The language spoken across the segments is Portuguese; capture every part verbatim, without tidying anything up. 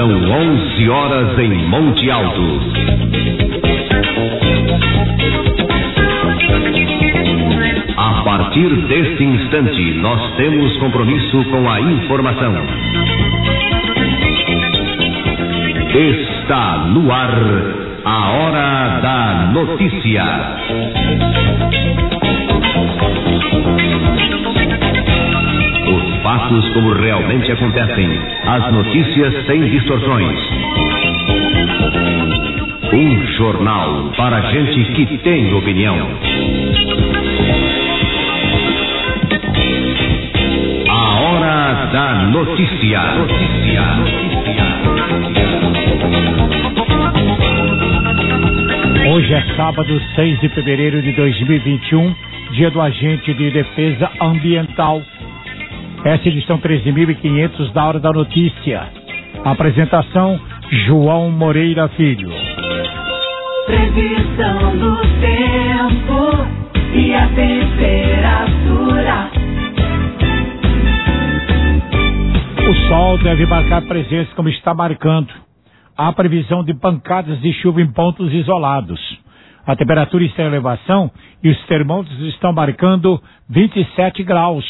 São onze horas em Monte Alto. A partir deste instante, nós temos compromisso com a informação. Está no ar a Hora da Notícia. Os fatos como realmente acontecem, as notícias sem distorções. Um jornal para gente que tem opinião. A Hora da Notícia. Notícia. Hoje é sábado, seis de fevereiro de dois mil e vinte e um, dia do Agente de Defesa Ambiental. Essa edição treze mil e quinhentos da Hora da Notícia. Apresentação, João Moreira Filho. Previsão do tempo e a temperatura. O sol deve marcar presença como está marcando. Há previsão de pancadas de chuva em pontos isolados. A temperatura está em elevação e os termômetros estão marcando vinte e sete graus.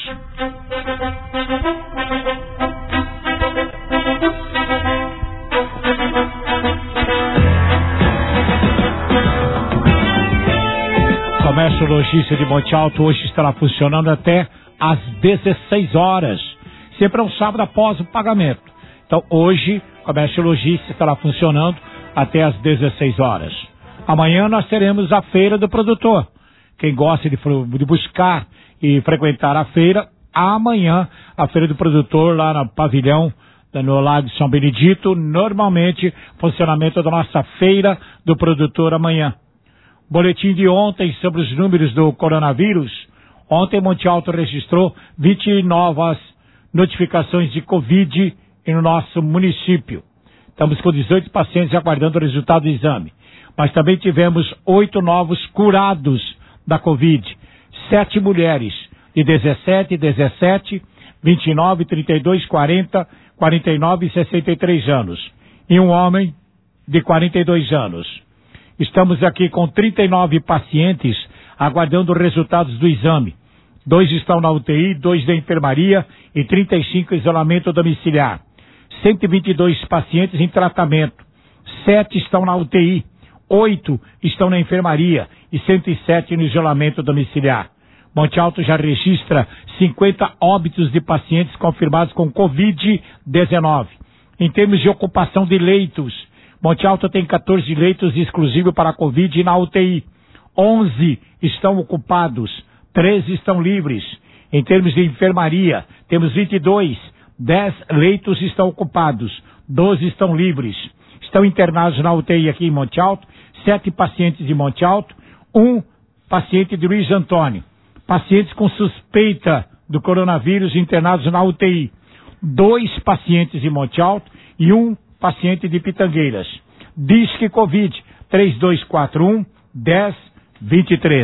Comércio logístico de Monte Alto hoje estará funcionando até às dezesseis horas. Sempre é um sábado após o pagamento. Então hoje, comércio logístico estará funcionando até às dezesseis horas. Amanhã nós teremos a Feira do Produtor. Quem gosta de, de buscar e frequentar a feira, amanhã a Feira do Produtor lá no pavilhão, no Lago de São Benedito, normalmente funcionamento da nossa Feira do Produtor amanhã. Boletim de ontem sobre os números do coronavírus. Ontem Monte Alto registrou vinte novas notificações de Covid no nosso município. Estamos com dezoito pacientes aguardando o resultado do exame. Mas também tivemos oito novos curados da Covid. Sete mulheres de dezessete, dezessete, vinte e nove, trinta e dois, quarenta, quarenta e nove e sessenta e três anos. E um homem de quarenta e dois anos. Estamos aqui com trinta e nove pacientes aguardando os resultados do exame. Dois estão na U T I, dois da enfermaria e trinta e cinco em isolamento domiciliar. cento e vinte e dois pacientes em tratamento. Sete estão na U T I, oito estão na enfermaria e cento e sete no isolamento domiciliar. Monte Alto já registra cinquenta óbitos de pacientes confirmados com Covid dezenove. Em termos de ocupação de leitos, Monte Alto tem quatorze leitos exclusivos para a Covid na U T I. onze estão ocupados, treze estão livres. Em termos de enfermaria, temos vinte e dois, dez leitos estão ocupados, doze estão livres. Estão internados na U T I aqui em Monte Alto, sete pacientes de Monte Alto, um paciente de Luiz Antônio. Pacientes com suspeita do coronavírus internados na U T I. Dois pacientes de Monte Alto e um paciente de Pitangueiras. Disque Covid, três dois quatro um, dez vinte e três.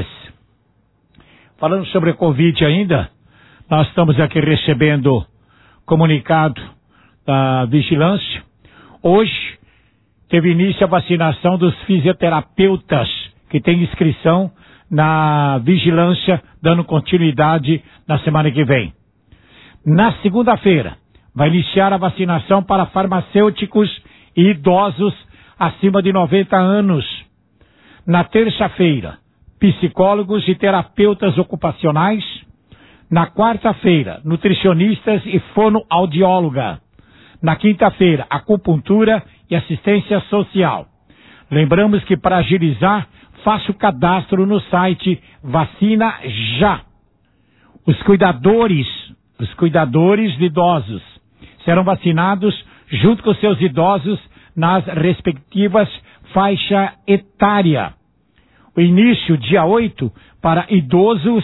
Falando sobre a Covid ainda, nós estamos aqui recebendo comunicado da vigilância. Hoje teve início a vacinação dos fisioterapeutas que têm inscrição na vigilância, dando continuidade na semana que vem. Na segunda-feira, vai iniciar a vacinação para farmacêuticos e idosos acima de noventa anos. Na terça-feira, psicólogos e terapeutas ocupacionais. Na quarta-feira, nutricionistas e fonoaudióloga. Na quinta-feira, acupuntura e assistência social. Lembramos que para agilizar, faça o cadastro no site Vacina Já. Os cuidadores, os cuidadores de idosos serão vacinados junto com seus idosos nas respectivas faixa etária. O início, dia oito, para idosos,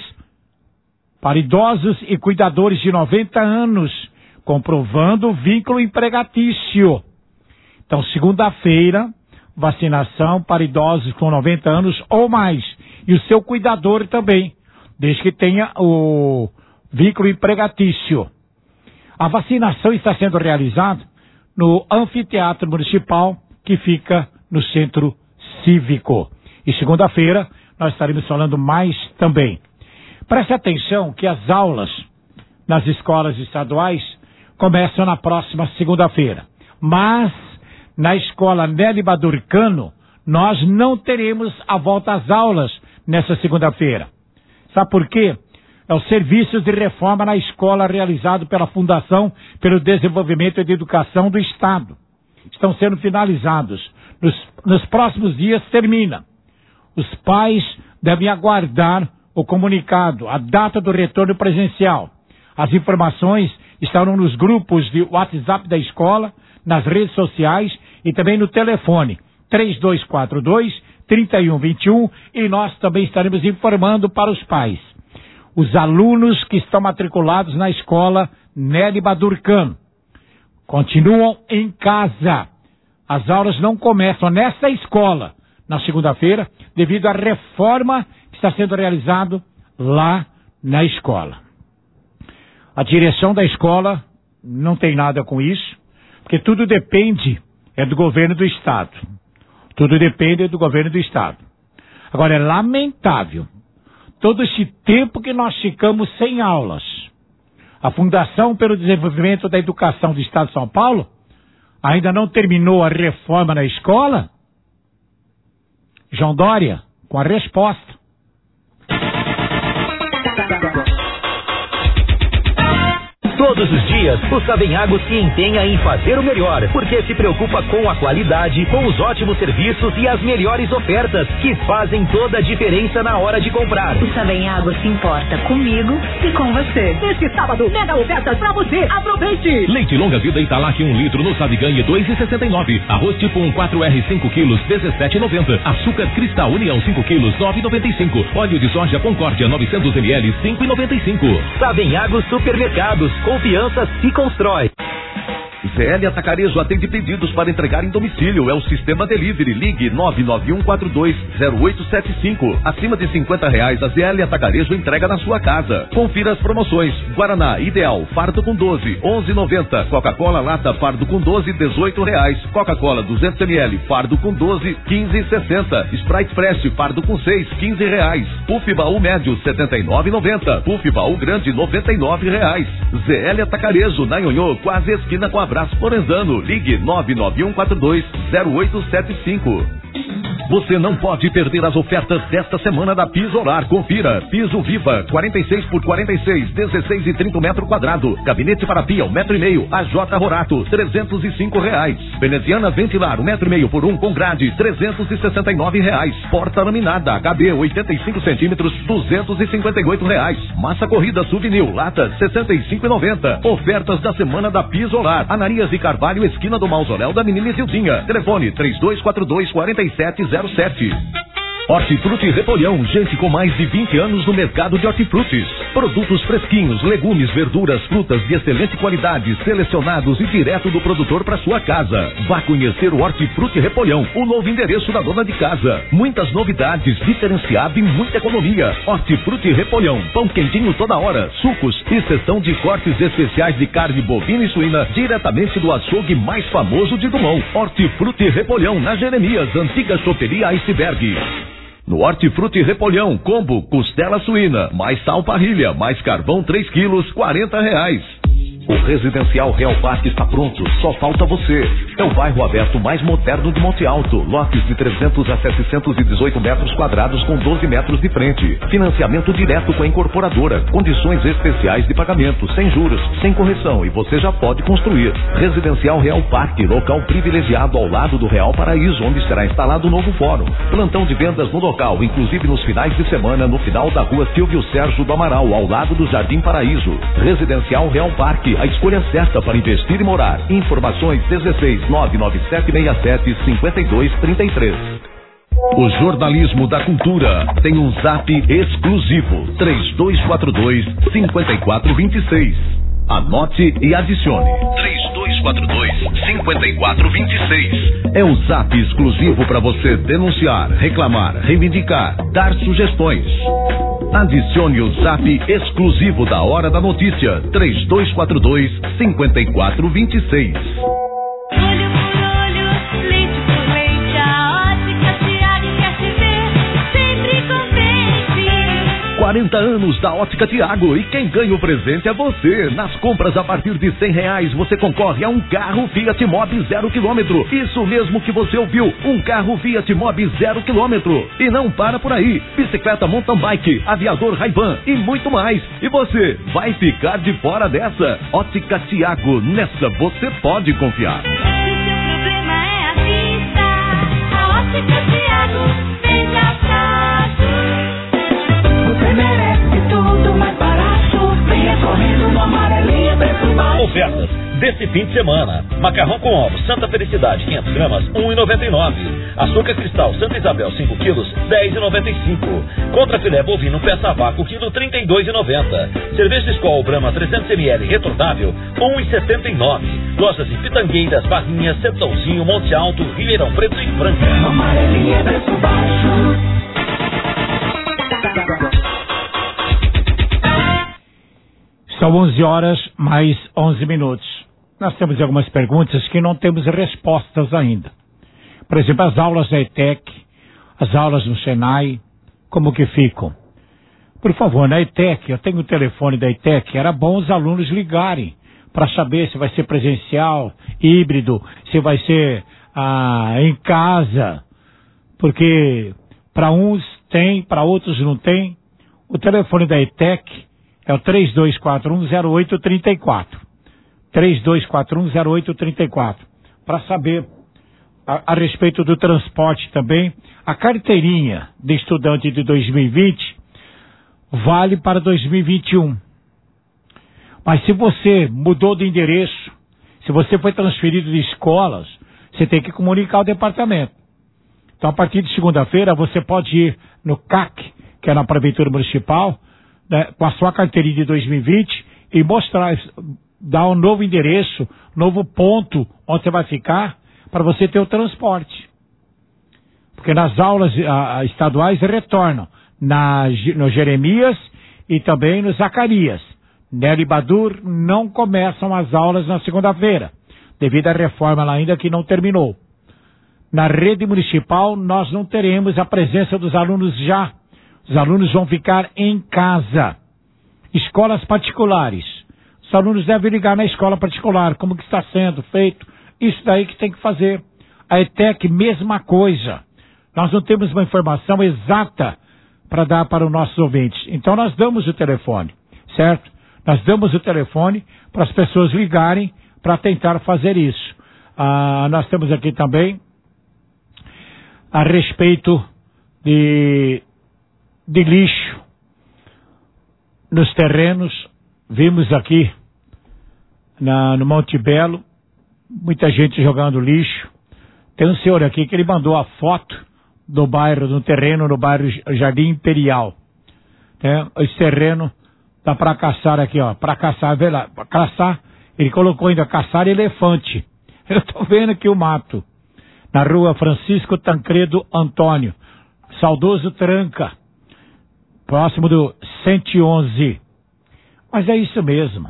para idosos e cuidadores de noventa anos, comprovando o vínculo empregatício. Então, segunda-feira, vacinação para idosos com noventa anos ou mais. E o seu cuidador também, desde que tenha o vínculo empregatício. A vacinação está sendo realizada no Anfiteatro Municipal, que fica no Centro Cívico. E segunda-feira nós estaremos falando mais também. Preste atenção que as aulas nas escolas estaduais começam na próxima segunda-feira. Mas na escola Nelly Badurcano nós não teremos a volta às aulas nessa segunda-feira. Sabe por quê? É os serviços de reforma na escola realizado pela Fundação pelo Desenvolvimento e de Educação do Estado. Estão sendo finalizados. Nos, nos próximos dias termina. Os pais devem aguardar o comunicado, a data do retorno presencial. As informações estarão nos grupos de WhatsApp da escola, nas redes sociais e também no telefone três dois quatro dois, três um dois um, e nós também estaremos informando para os pais. Os alunos que estão matriculados na escola Nelly Badurcano continuam em casa. As aulas não começam nessa escola na segunda-feira devido à reforma que está sendo realizada lá na escola. A direção da escola não tem nada com isso, porque tudo depende é do governo do Estado. Tudo depende do governo do Estado. Agora, é lamentável todo esse tempo que nós ficamos sem aulas. A Fundação pelo Desenvolvimento da Educação do Estado de São Paulo ainda não terminou a reforma na escola? João Dória, com a resposta. Todos os dias, o Savenhago se empenha em fazer o melhor, porque se preocupa com a qualidade, com os ótimos serviços e as melhores ofertas, que fazem toda a diferença na hora de comprar. O Savenhago se importa comigo e com você. Este sábado, mega ofertas pra você. Aproveite! Leite longa vida Italac um litro no Sabe Ganhe dois reais e sessenta e nove. Arroz tipo um quatro R cinco quilos dezessete reais e noventa centavos. Açúcar Cristal União cinco quilos nove reais e noventa e cinco centavos. Óleo de soja Concórdia novecentos mililitros cinco reais e noventa e cinco centavos. Savenhago Supermercados. Confiança se constrói. Z L Atacarejo atende pedidos para entregar em domicílio. É o sistema delivery. Ligue nove nove um quatro dois zero oito sete cinco. Acima de cinquenta reais, a Z L Atacarejo entrega na sua casa. Confira as promoções. Guaraná Ideal, fardo com doze, onze reais e noventa centavos. Coca-Cola Lata, fardo com doze, dezoito reais. Coca-Cola duzentos mililitros, fardo com doze, quinze reais e sessenta centavos. Sprite Fresh, fardo com seis, quinze reais. Puff Baú Médio, setenta e nove reais e noventa centavos. Puff Baú Grande, noventa e nove reais. Z L Atacarejo, na Nhonhô, quase esquina com a Abraço Florenzano. Ligue nove nove um quatro dois zero oito sete cinco. Você não pode perder as ofertas desta semana da Pisolar. Confira. Piso Viva, quarenta e seis por quarenta e seis, dezesseis e trinta metro quadrado. Gabinete para pia, um metro e meio. A J Rorato, trezentos e cinco reais. Veneziana Ventilar, um metro e meio por um com grade, trezentos e sessenta e nove reais. Porta laminada, H B, oitenta e cinco centímetros, duzentos e cinquenta e oito reais. Massa corrida Souvenir, lata, sessenta e cinco reais e noventa centavos. Ofertas da semana da Pisolar. Ananias e Carvalho, esquina do Mausoléu da Menina Zildinha. Telefone três dois quatro dois, quatro sete zero sete. Hortifruti Repolhão, gente com mais de vinte anos no mercado de hortifrutis. Produtos fresquinhos, legumes, verduras, frutas de excelente qualidade, selecionados e direto do produtor para sua casa. Vá conhecer o Hortifruti Repolhão, o novo endereço da dona de casa. Muitas novidades, diferenciado e muita economia. Hortifruti Repolhão, pão quentinho toda hora, sucos e seção de cortes especiais de carne bovina e suína, diretamente do açougue mais famoso de Dumont. Hortifruti Repolhão, na Jeremias, antiga choperia Iceberg. No Hortifruti Repolhão, combo, costela suína, mais sal parrilha, mais carvão três quilos, quarenta reais. O Residencial Real Parque está pronto, só falta você. É o bairro aberto mais moderno de Monte Alto. Lotes de trezentos a setecentos e dezoito metros quadrados com doze metros de frente. Financiamento direto com a incorporadora. Condições especiais de pagamento, sem juros, sem correção, e você já pode construir. Residencial Real Parque, local privilegiado ao lado do Real Paraíso, onde será instalado o novo fórum. Plantão de vendas no local, inclusive nos finais de semana, no final da rua Silvio Sérgio do Amaral, ao lado do Jardim Paraíso. Residencial Real Parque, a escolha certa para investir e morar. Informações dezesseis, nove nove sete seis sete, cinco dois três três. O jornalismo da cultura tem um zap exclusivo, três dois quatro dois, cinco quatro dois seis. Anote e adicione. três dois quatro dois, cinco quatro dois seis. É o zap exclusivo para você denunciar, reclamar, reivindicar, dar sugestões. Adicione o zap exclusivo da Hora da Notícia, três dois quatro dois, cinco quatro dois seis. quarenta anos da Ótica Tiago e quem ganha o presente é você. Nas compras a partir de cem reais você concorre a um carro Fiat Mobi zero quilômetro. Isso mesmo que você ouviu, um carro Fiat Mobi zero quilômetro. E não para por aí, bicicleta mountain bike, aviador Ray-Ban e muito mais. E você vai ficar de fora dessa? Ótica Tiago, nessa você pode confiar. Se seu problema é a vista, a Ótica Tiago vem de atrás. Você merece tudo mais barato. Venha correndo no amarelinho, preço baixo. Ofertas desse fim de semana: macarrão com ovos Santa Felicidade quinhentas gramas, um real e noventa e nove centavos. Açúcar cristal Santa Isabel cinco quilos, dez reais e noventa e cinco centavos. Contra filé bovino peça a vácuo quilo, trinta e dois reais e noventa centavos. Cerveja Skol Brahma trezentos mililitros retornável, um real e setenta e nove centavos. Lojas em Pitangueiras, Barrinhas, Sertãozinho, Monte Alto, Ribeirão Preto e Franca. Amarelinha é preço baixo. São onze horas mais onze minutos. Nós temos algumas perguntas que não temos respostas ainda. Por exemplo, as aulas da E T E C, as aulas no Senai, como que ficam? Por favor, na E T E C, eu tenho o telefone da E T E C, era bom os alunos ligarem para saber se vai ser presencial, híbrido, se vai ser ah, em casa, porque para uns tem, para outros não tem. O telefone da E T E C é o três dois quatro um zero oito três quatro. três dois quatro um zero oito três quatro. Para saber a, a respeito do transporte também. A carteirinha de estudante de dois mil e vinte vale para dois mil e vinte e um. Mas se você mudou de endereço, se você foi transferido de escolas, você tem que comunicar ao departamento. Então, a partir de segunda-feira, você pode ir no C A C, que é na Prefeitura Municipal, né, com a sua carteirinha de dois mil e vinte e mostrar, dar um novo endereço, novo ponto onde você vai ficar, para você ter o transporte. Porque nas aulas a, estaduais retornam na, no Jeremias e também no Zacarias. Nelo e Badur não começam as aulas na segunda-feira, devido à reforma lá ainda que não terminou. Na rede municipal nós não teremos a presença dos alunos já. Os alunos vão ficar em casa. Escolas particulares. Os alunos devem ligar na escola particular, como que está sendo feito. Isso daí que tem que fazer. A E T E C, mesma coisa. Nós não temos uma informação exata para dar para os nossos ouvintes. Então nós damos o telefone, certo? Nós damos o telefone para as pessoas ligarem para tentar fazer isso. Ah, nós temos aqui também a respeito de... de lixo nos terrenos. Vimos aqui na, no Monte Belo muita gente jogando lixo. Tem um senhor aqui que ele mandou a foto do bairro, no terreno no bairro Jardim Imperial. É, esse terreno dá para caçar aqui, ó, para caçar, vê lá, para caçar, ele colocou ainda caçar elefante. Eu tô vendo aqui o mato. Na rua Francisco Tancredo Antônio, saudoso Tranca, próximo do cento e onze. Mas é isso mesmo.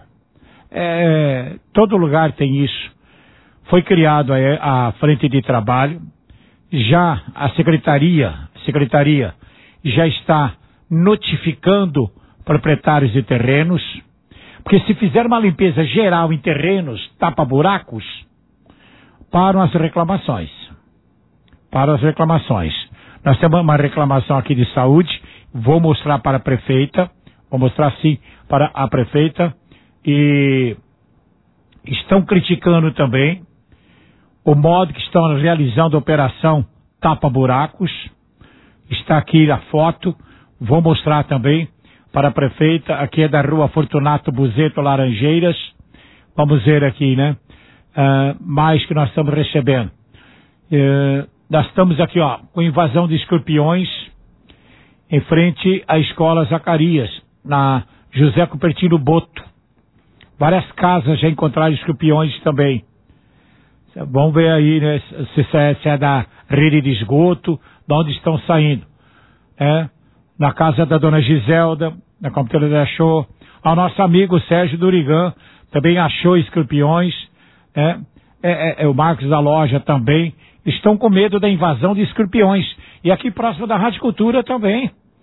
É, todo lugar tem isso. Foi criado a, a frente de trabalho. Já a secretaria, secretaria já está notificando proprietários de terrenos. Porque se fizer uma limpeza geral em terrenos, tapa-buracos, param as reclamações. Param as reclamações. Nós temos uma reclamação aqui de saúde. Vou mostrar para a prefeita, vou mostrar sim para a prefeita, e estão criticando também o modo que estão realizando a operação tapa-buracos. Está aqui a foto, vou mostrar também para a prefeita. Aqui é da rua Fortunato Buzeto, Laranjeiras. Vamos ver aqui, né? Uh, mais que nós estamos recebendo. Uh, nós estamos aqui, ó, com invasão de escorpiões em frente à escola Zacarias, na José Cupertino Boto. Várias casas já encontraram escorpiões também. Vamos ver aí, né, se é, se é da rede de esgoto, de onde estão saindo. É, na casa da dona Giselda, na computadora achou. Ao nosso amigo Sérgio Durigan também achou escorpiões. É, é, é, é o Marcos da loja também. Estão com medo da invasão de escorpiões. E aqui próximo da Rádio Cultura também.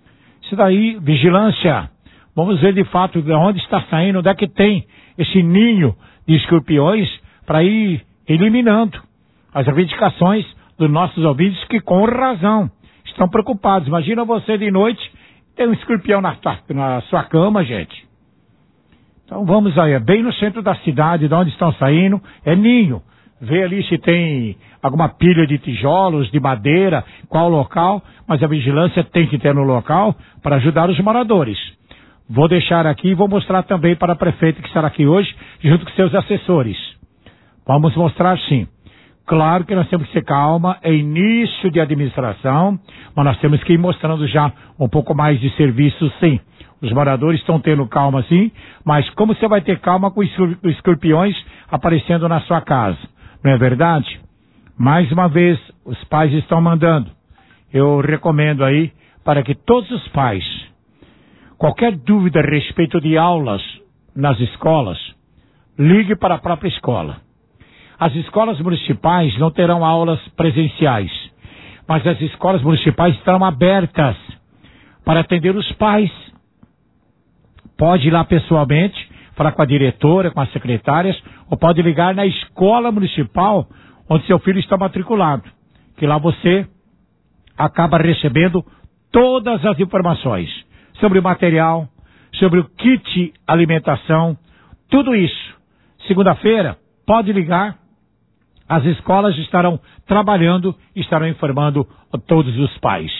Isso daí, vigilância. Vamos ver de fato de onde está saindo, onde é que tem esse ninho de escorpiões para ir eliminando as reivindicações dos nossos ouvintes que, com razão, estão preocupados. Imagina você de noite ter um escorpião na, na sua cama, gente. Então vamos aí, é bem no centro da cidade, de onde estão saindo, é ninho. Vê ali se tem alguma pilha de tijolos, de madeira, qual local, mas a vigilância tem que ter no local para ajudar os moradores. Vou deixar aqui e vou mostrar também para a prefeita que estará aqui hoje, junto com seus assessores. Vamos mostrar sim. Claro que nós temos que ser calma, é início de administração, mas nós temos que ir mostrando já um pouco mais de serviço sim. Os moradores estão tendo calma sim, mas como você vai ter calma com escorpiões aparecendo na sua casa? Não é verdade? Mais uma vez, os pais estão mandando. Eu recomendo aí para que todos os pais, qualquer dúvida a respeito de aulas nas escolas, ligue para a própria escola. As escolas municipais não terão aulas presenciais, mas as escolas municipais estarão abertas para atender os pais. Pode ir lá pessoalmente, falar com a diretora, com as secretárias, ou pode ligar na escola municipal onde seu filho está matriculado, que lá você acaba recebendo todas as informações sobre o material, sobre o kit alimentação, tudo isso. Segunda-feira, pode ligar, as escolas estarão trabalhando e estarão informando a todos os pais.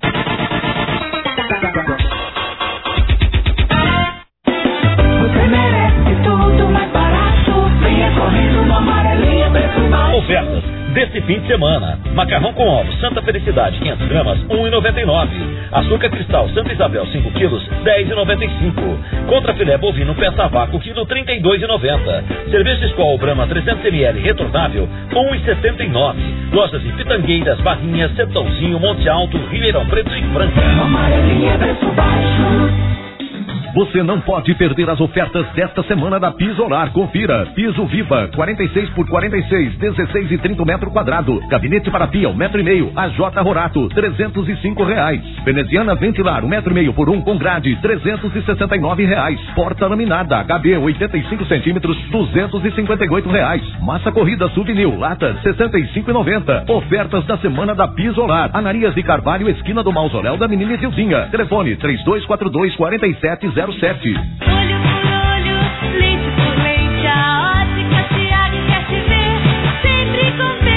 Você merece tudo mais barato. Venha correndo no Amarelinha Preço Baixo. Ofertas desse fim de semana: macarrão com ovos Santa Felicidade quinhentas gramas, um real e noventa e nove centavos. Açúcar cristal Santa Isabel cinco quilos, dez reais e noventa e cinco centavos. Contra filé bovino peça a vácuo quilo, trinta e dois reais e noventa centavos. Cerveja Skol Brahma trezentos mililitros retornável, um real e setenta e nove centavos. Lojas em Pitangueiras, Barrinhas, Sertãozinho, Monte Alto, Ribeirão Preto e Franca. Amarelinha Preço Baixo. Você não pode perder as ofertas desta semana da Pisolar. Confira. Piso Viva, quarenta e seis por quarenta e seis, dezesseis e trinta metro quadrado. Gabinete para pia, um metro e meio. A J Rorato, trezentos e cinco reais. Veneziana Ventilar, um metro e meio por um com grade, trezentos e sessenta e nove reais. Porta laminada, H B, oitenta e cinco centímetros, duzentos e cinquenta e oito reais. Massa corrida Souvenir, lata, sessenta e cinco reais e noventa centavos. Ofertas da semana da Pisolar. Ananias de Carvalho, esquina do Mausoléu da Menina Zilzinha. Telefone três dois quatro dois, quatro sete zero sete. Olho por olho, leite por leite, a Ótica Tiago quer te ver, sempre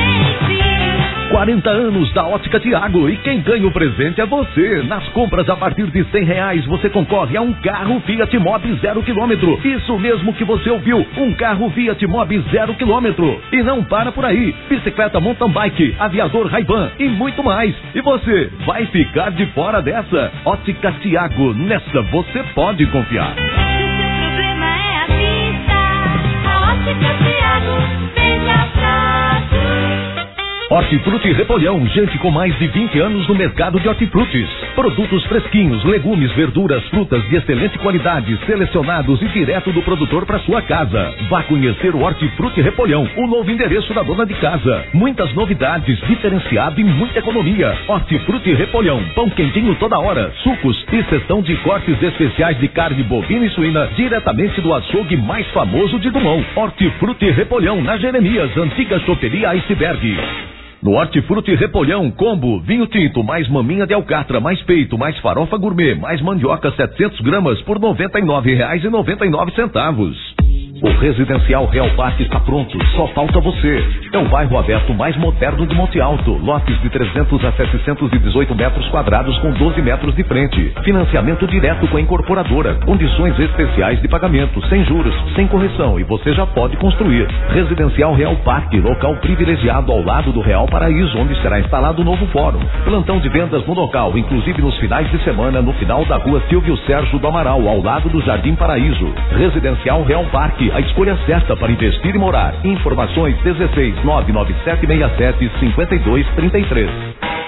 contente. quarenta anos da Ótica Tiago e quem ganha o presente é você. Nas compras a partir de cem reais você concorre a um carro Fiat Mobi zero quilômetro. Isso mesmo que você ouviu, um carro Fiat Mobi zero quilômetro. E não para por aí, bicicleta mountain bike, aviador Ray-Ban e muito mais. E você vai ficar de fora dessa? Ótica Tiago, nessa você pode confiar. Se o seu problema é a vista, a Ótica Tiago vem de atrás. Hortifruti Repolhão, gente com mais de vinte anos no mercado de hortifrutis. Produtos fresquinhos, legumes, verduras, frutas de excelente qualidade, selecionados e direto do produtor para sua casa. Vá conhecer o Hortifruti Repolhão, o novo endereço da dona de casa. Muitas novidades, diferenciado e muita economia. Hortifruti Repolhão, pão quentinho toda hora, sucos e seção de cortes especiais de carne bovina e suína, diretamente do açougue mais famoso de Dumont. Hortifruti Repolhão, na Jeremias, antiga choperia Iceberg. No Hortifruti Repolhão, combo, vinho tinto, mais maminha de alcatra, mais peito, mais farofa gourmet, mais mandioca setecentas gramas por noventa e nove reais e noventa e nove centavos. O Residencial Real Parque está pronto, só falta você. É o bairro aberto mais moderno de Monte Alto. Lotes de trezentos a setecentos e dezoito metros quadrados com doze metros de frente. Financiamento direto com a incorporadora. Condições especiais de pagamento, sem juros, sem correção e você já pode construir. Residencial Real Parque, local privilegiado ao lado do Real Paraíso, onde será instalado o novo fórum. Plantão de vendas no local, inclusive nos finais de semana, no final da rua Silvio Sérgio do Amaral, ao lado do Jardim Paraíso. Residencial Real Parque, a escolha certa para investir e morar. Informações dezesseis nove nove sete seis sete cinco dois três três.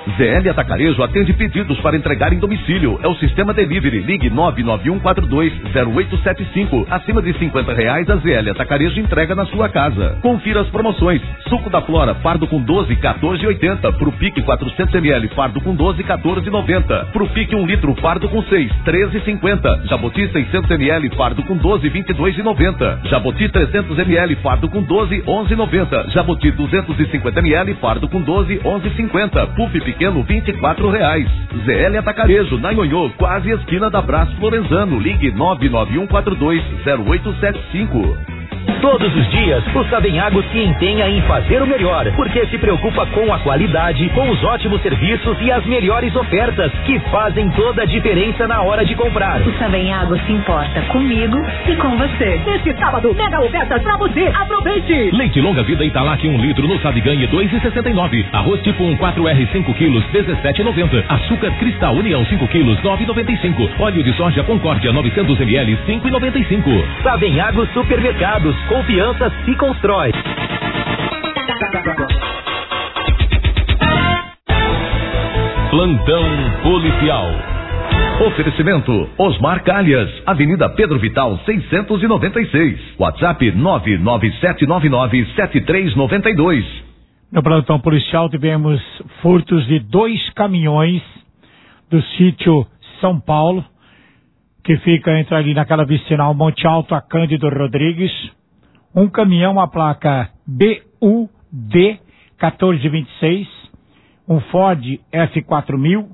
Z L Atacarejo atende pedidos para entregar em domicílio. É o sistema delivery. Ligue nove nove um quatro dois zero oito sete cinco. Acima de cinquenta reais, a Z L Atacarejo entrega na sua casa. Confira as promoções. Suco da Flora, fardo com doze, quatorze e oitenta. Pro Pique quatrocentos mililitros, fardo com doze, quatorze e noventa. Pro Pique um litro, fardo com seis, treze e cinquenta. Jaboti seiscentos mililitros, fardo com doze, vinte e dois e noventa. Jaboti trezentos mililitros, fardo com doze, onze e noventa. Jaboti duzentos e cinquenta mililitros, fardo com doze, onze e cinquenta. Puff pequeno, vinte e quatro reais. Z L Atacarejo, na Nhonhô, quase esquina da Brás Florenzano. Ligue nove nove um quatro dois zero oito sete cinco. Todos os dias, o Savenhago se empenha em fazer o melhor, porque se preocupa com a qualidade, com os ótimos serviços e as melhores ofertas, que fazem toda a diferença na hora de comprar. O Savenhago se importa comigo e com você. Neste sábado, mega ofertas pra você. Aproveite! Leite longa vida Italac um litro no Sabe Ganhe dois e sessenta e nove. Arroz tipo um quatro R cinco quilos dezessete e noventa. Açúcar Cristal União cinco quilos nove e noventa e cinco. Óleo de soja Concórdia novecentos mililitros cinco e noventa e cinco. Savenhago Supermercados, confiança se constrói. Plantão policial. Oferecimento Osmar Calhas, Avenida Pedro Vital seiscentos e noventa e seis. WhatsApp nove nove sete nove nove sete três nove dois. No plantão policial tivemos furtos de dois caminhões do sítio São Paulo, que fica entre ali naquela vicinal Monte Alto a Cândido Rodrigues. Um caminhão, a placa B U D quatorze vinte e seis, um Ford F quatro mil,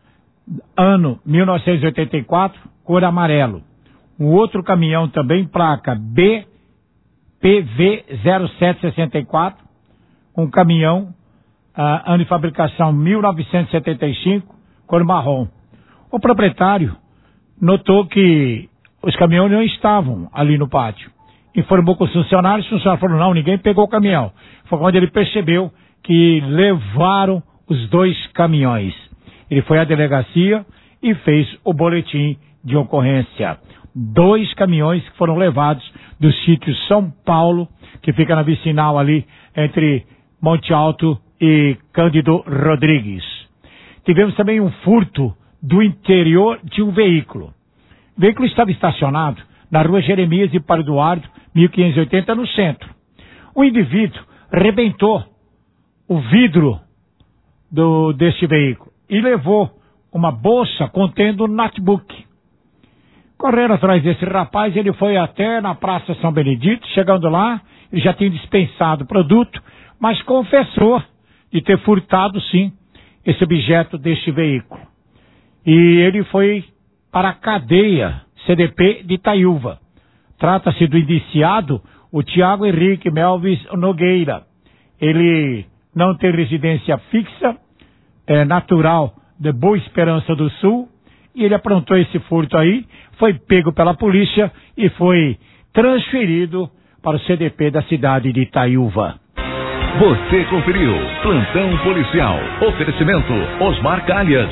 ano mil novecentos e oitenta e quatro, cor amarelo. Um outro caminhão também, placa B P V zero sete sessenta e quatro, um caminhão, uh, ano de fabricação mil novecentos e setenta e cinco, cor marrom. O proprietário notou que os caminhões não estavam ali no pátio. Informou com os funcionários, os funcionários falaram, não, ninguém pegou o caminhão. Foi quando ele percebeu que levaram os dois caminhões. Ele foi à delegacia e fez o boletim de ocorrência. Dois caminhões que foram levados do sítio São Paulo, que fica na vicinal ali entre Monte Alto e Cândido Rodrigues. Tivemos também um furto do interior de um veículo. O veículo estava estacionado na rua Jeremias de Padre Eduardo, mil quinhentos e oitenta, no centro. O indivíduo rebentou o vidro do, deste veículo e levou uma bolsa contendo um notebook. Correram atrás desse rapaz, ele foi até na Praça São Benedito. Chegando lá, ele já tinha dispensado o produto, mas confessou de ter furtado, sim, esse objeto deste veículo. E ele foi para a cadeia C D P de Itaiúva. Trata-se do indiciado, o Tiago Henrique Melvis Nogueira. Ele não tem residência fixa, é natural de Boa Esperança do Sul, e ele aprontou esse furto aí, foi pego pela polícia e foi transferido para o C D P da cidade de Itaiúva. Você conferiu Plantão Policial. Oferecimento Osmar Calhas.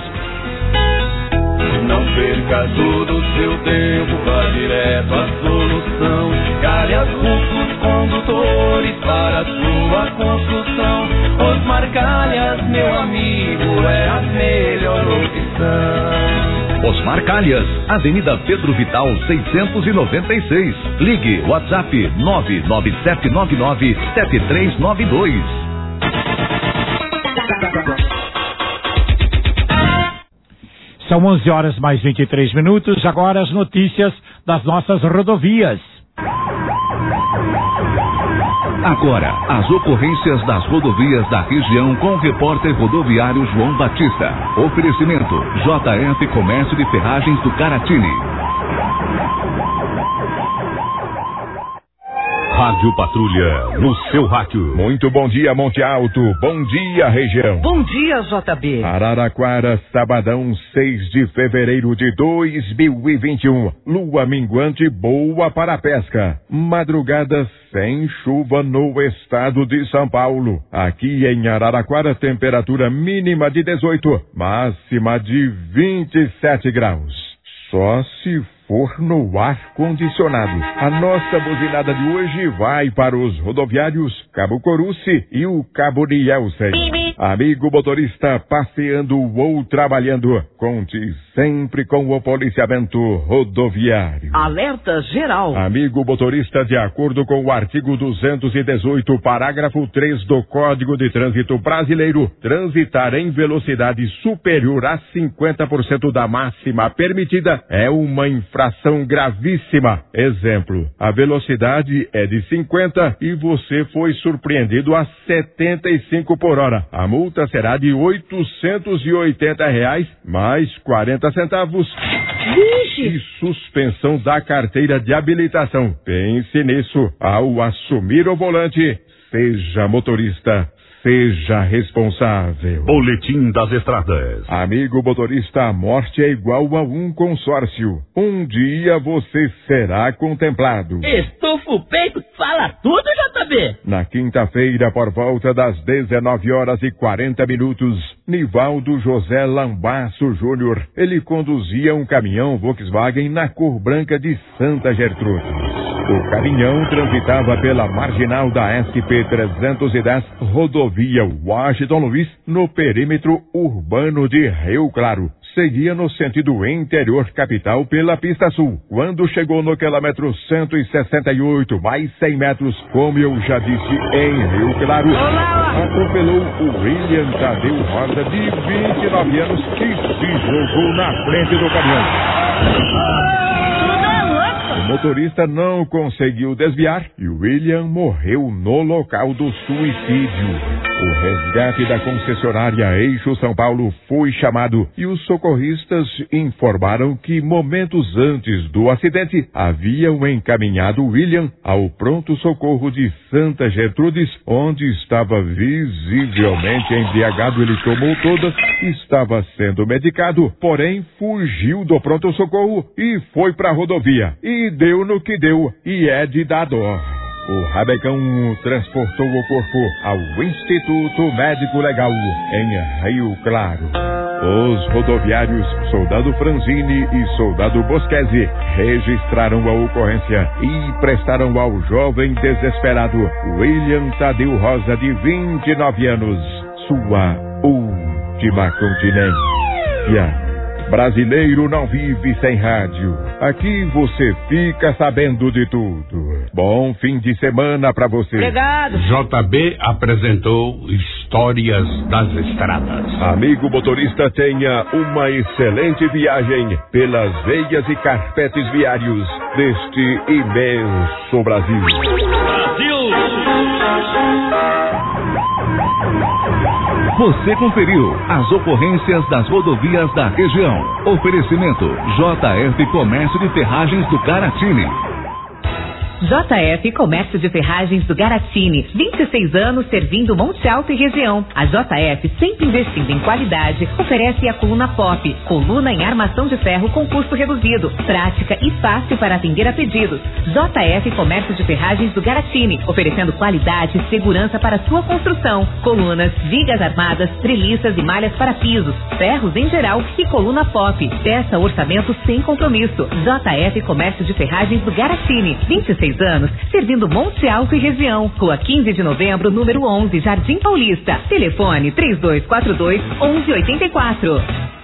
Não perca todo o seu tempo, vá direto à solução. Calhas Ruscos Condutores para sua construção. Osmar Calhas, meu amigo, é a melhor opção. Osmar Calhas, Avenida Pedro Vital seiscentos e noventa e seis. Ligue WhatsApp nove nove sete nove nove sete três nove dois. São onze horas mais vinte e três minutos. Agora as notícias das nossas rodovias. Agora, as ocorrências das rodovias da região com o repórter rodoviário João Batista. Oferecimento J F Comércio de Ferragens do Caratini. Rádio Patrulha, no seu rádio. Muito bom dia, Monte Alto. Bom dia, região. Bom dia, J B. Araraquara, sabadão, seis de fevereiro de dois mil e vinte e um. Lua minguante boa para a pesca. Madrugada sem chuva no estado de São Paulo. Aqui em Araraquara, temperatura mínima de dezoito, máxima de vinte e sete graus. Só se for no ar-condicionado. A nossa buzinada de hoje vai para os rodoviários Cabo Coruce e o Cabo Nielsen. Amigo motorista passeando ou trabalhando, conte sempre com o policiamento rodoviário. Alerta geral. Amigo motorista, de acordo com o artigo duzentos e dezoito, parágrafo três do Código de Trânsito Brasileiro, transitar em velocidade superior a cinquenta por cento da máxima permitida é uma infração gravíssima. Exemplo, a velocidade é de cinquenta e você foi surpreendido a setenta e cinco por hora. A multa será de oitocentos e oitenta reais mais quarenta centavos. Vixe! E suspensão da carteira de habilitação. Pense nisso ao assumir o volante. Seja motorista, seja responsável. Boletim das Estradas. Amigo motorista, a morte é igual a um consórcio. Um dia você será contemplado. Estufa o peito, fala tudo, J B. Na quinta-feira, por volta das dezenove horas e quarenta minutos, Nivaldo José Lambaço Júnior, ele conduzia um caminhão Volkswagen na cor branca de Santa Gertrudes. O caminhão transitava pela marginal da S P trezentos e dez, rodovia Washington Luiz, no perímetro urbano de Rio Claro. Seguia no sentido interior capital pela pista sul. Quando chegou no quilômetro cento e sessenta e oito, mais cem metros, como eu já disse, em Rio Claro, atropelou o William Tadeu Rosa, de vinte e nove anos, que se jogou na frente do caminhão. O motorista não conseguiu desviar e o William morreu no local do suicídio. O resgate da concessionária Eixo São Paulo foi chamado e os socorristas informaram que momentos antes do acidente haviam encaminhado William ao pronto-socorro de Santa Gertrudes, onde estava visivelmente embriagado. Ele tomou todas, estava sendo medicado, porém fugiu do pronto-socorro e foi para a rodovia. E deu no que deu, e é de dar dó. O Rabecão transportou o corpo ao Instituto Médico Legal em Rio Claro. Os rodoviários Soldado Franzini e Soldado Bosquese registraram a ocorrência e prestaram ao jovem desesperado William Tadeu Rosa, de vinte e nove anos, sua última continência. Brasileiro não vive sem rádio. Aqui você fica sabendo de tudo. Bom fim de semana pra você. Obrigado. J B apresentou Histórias das Estradas. Amigo motorista, tenha uma excelente viagem pelas veias e carpetes viários deste imenso Brasil. Brasil! Você conferiu as ocorrências das rodovias da região. Oferecimento J F Comércio de Ferragens do Garatini. J F Comércio de Ferragens do Garatini, vinte e seis anos servindo Monte Alto e região. A J F, sempre investindo em qualidade, oferece a coluna pop, coluna em armação de ferro com custo reduzido, prática e fácil para atender a pedidos. J F Comércio de Ferragens do Garatini, oferecendo qualidade e segurança para sua construção. Colunas, vigas armadas, treliças e malhas para pisos, ferros em geral e coluna pop. Peça orçamento sem compromisso. J F Comércio de Ferragens do Garatini, vinte e seis anos, servindo Monte Alto e região. Rua quinze de novembro, número onze, Jardim Paulista. Telefone três dois quatro dois, onze oitenta e quatro.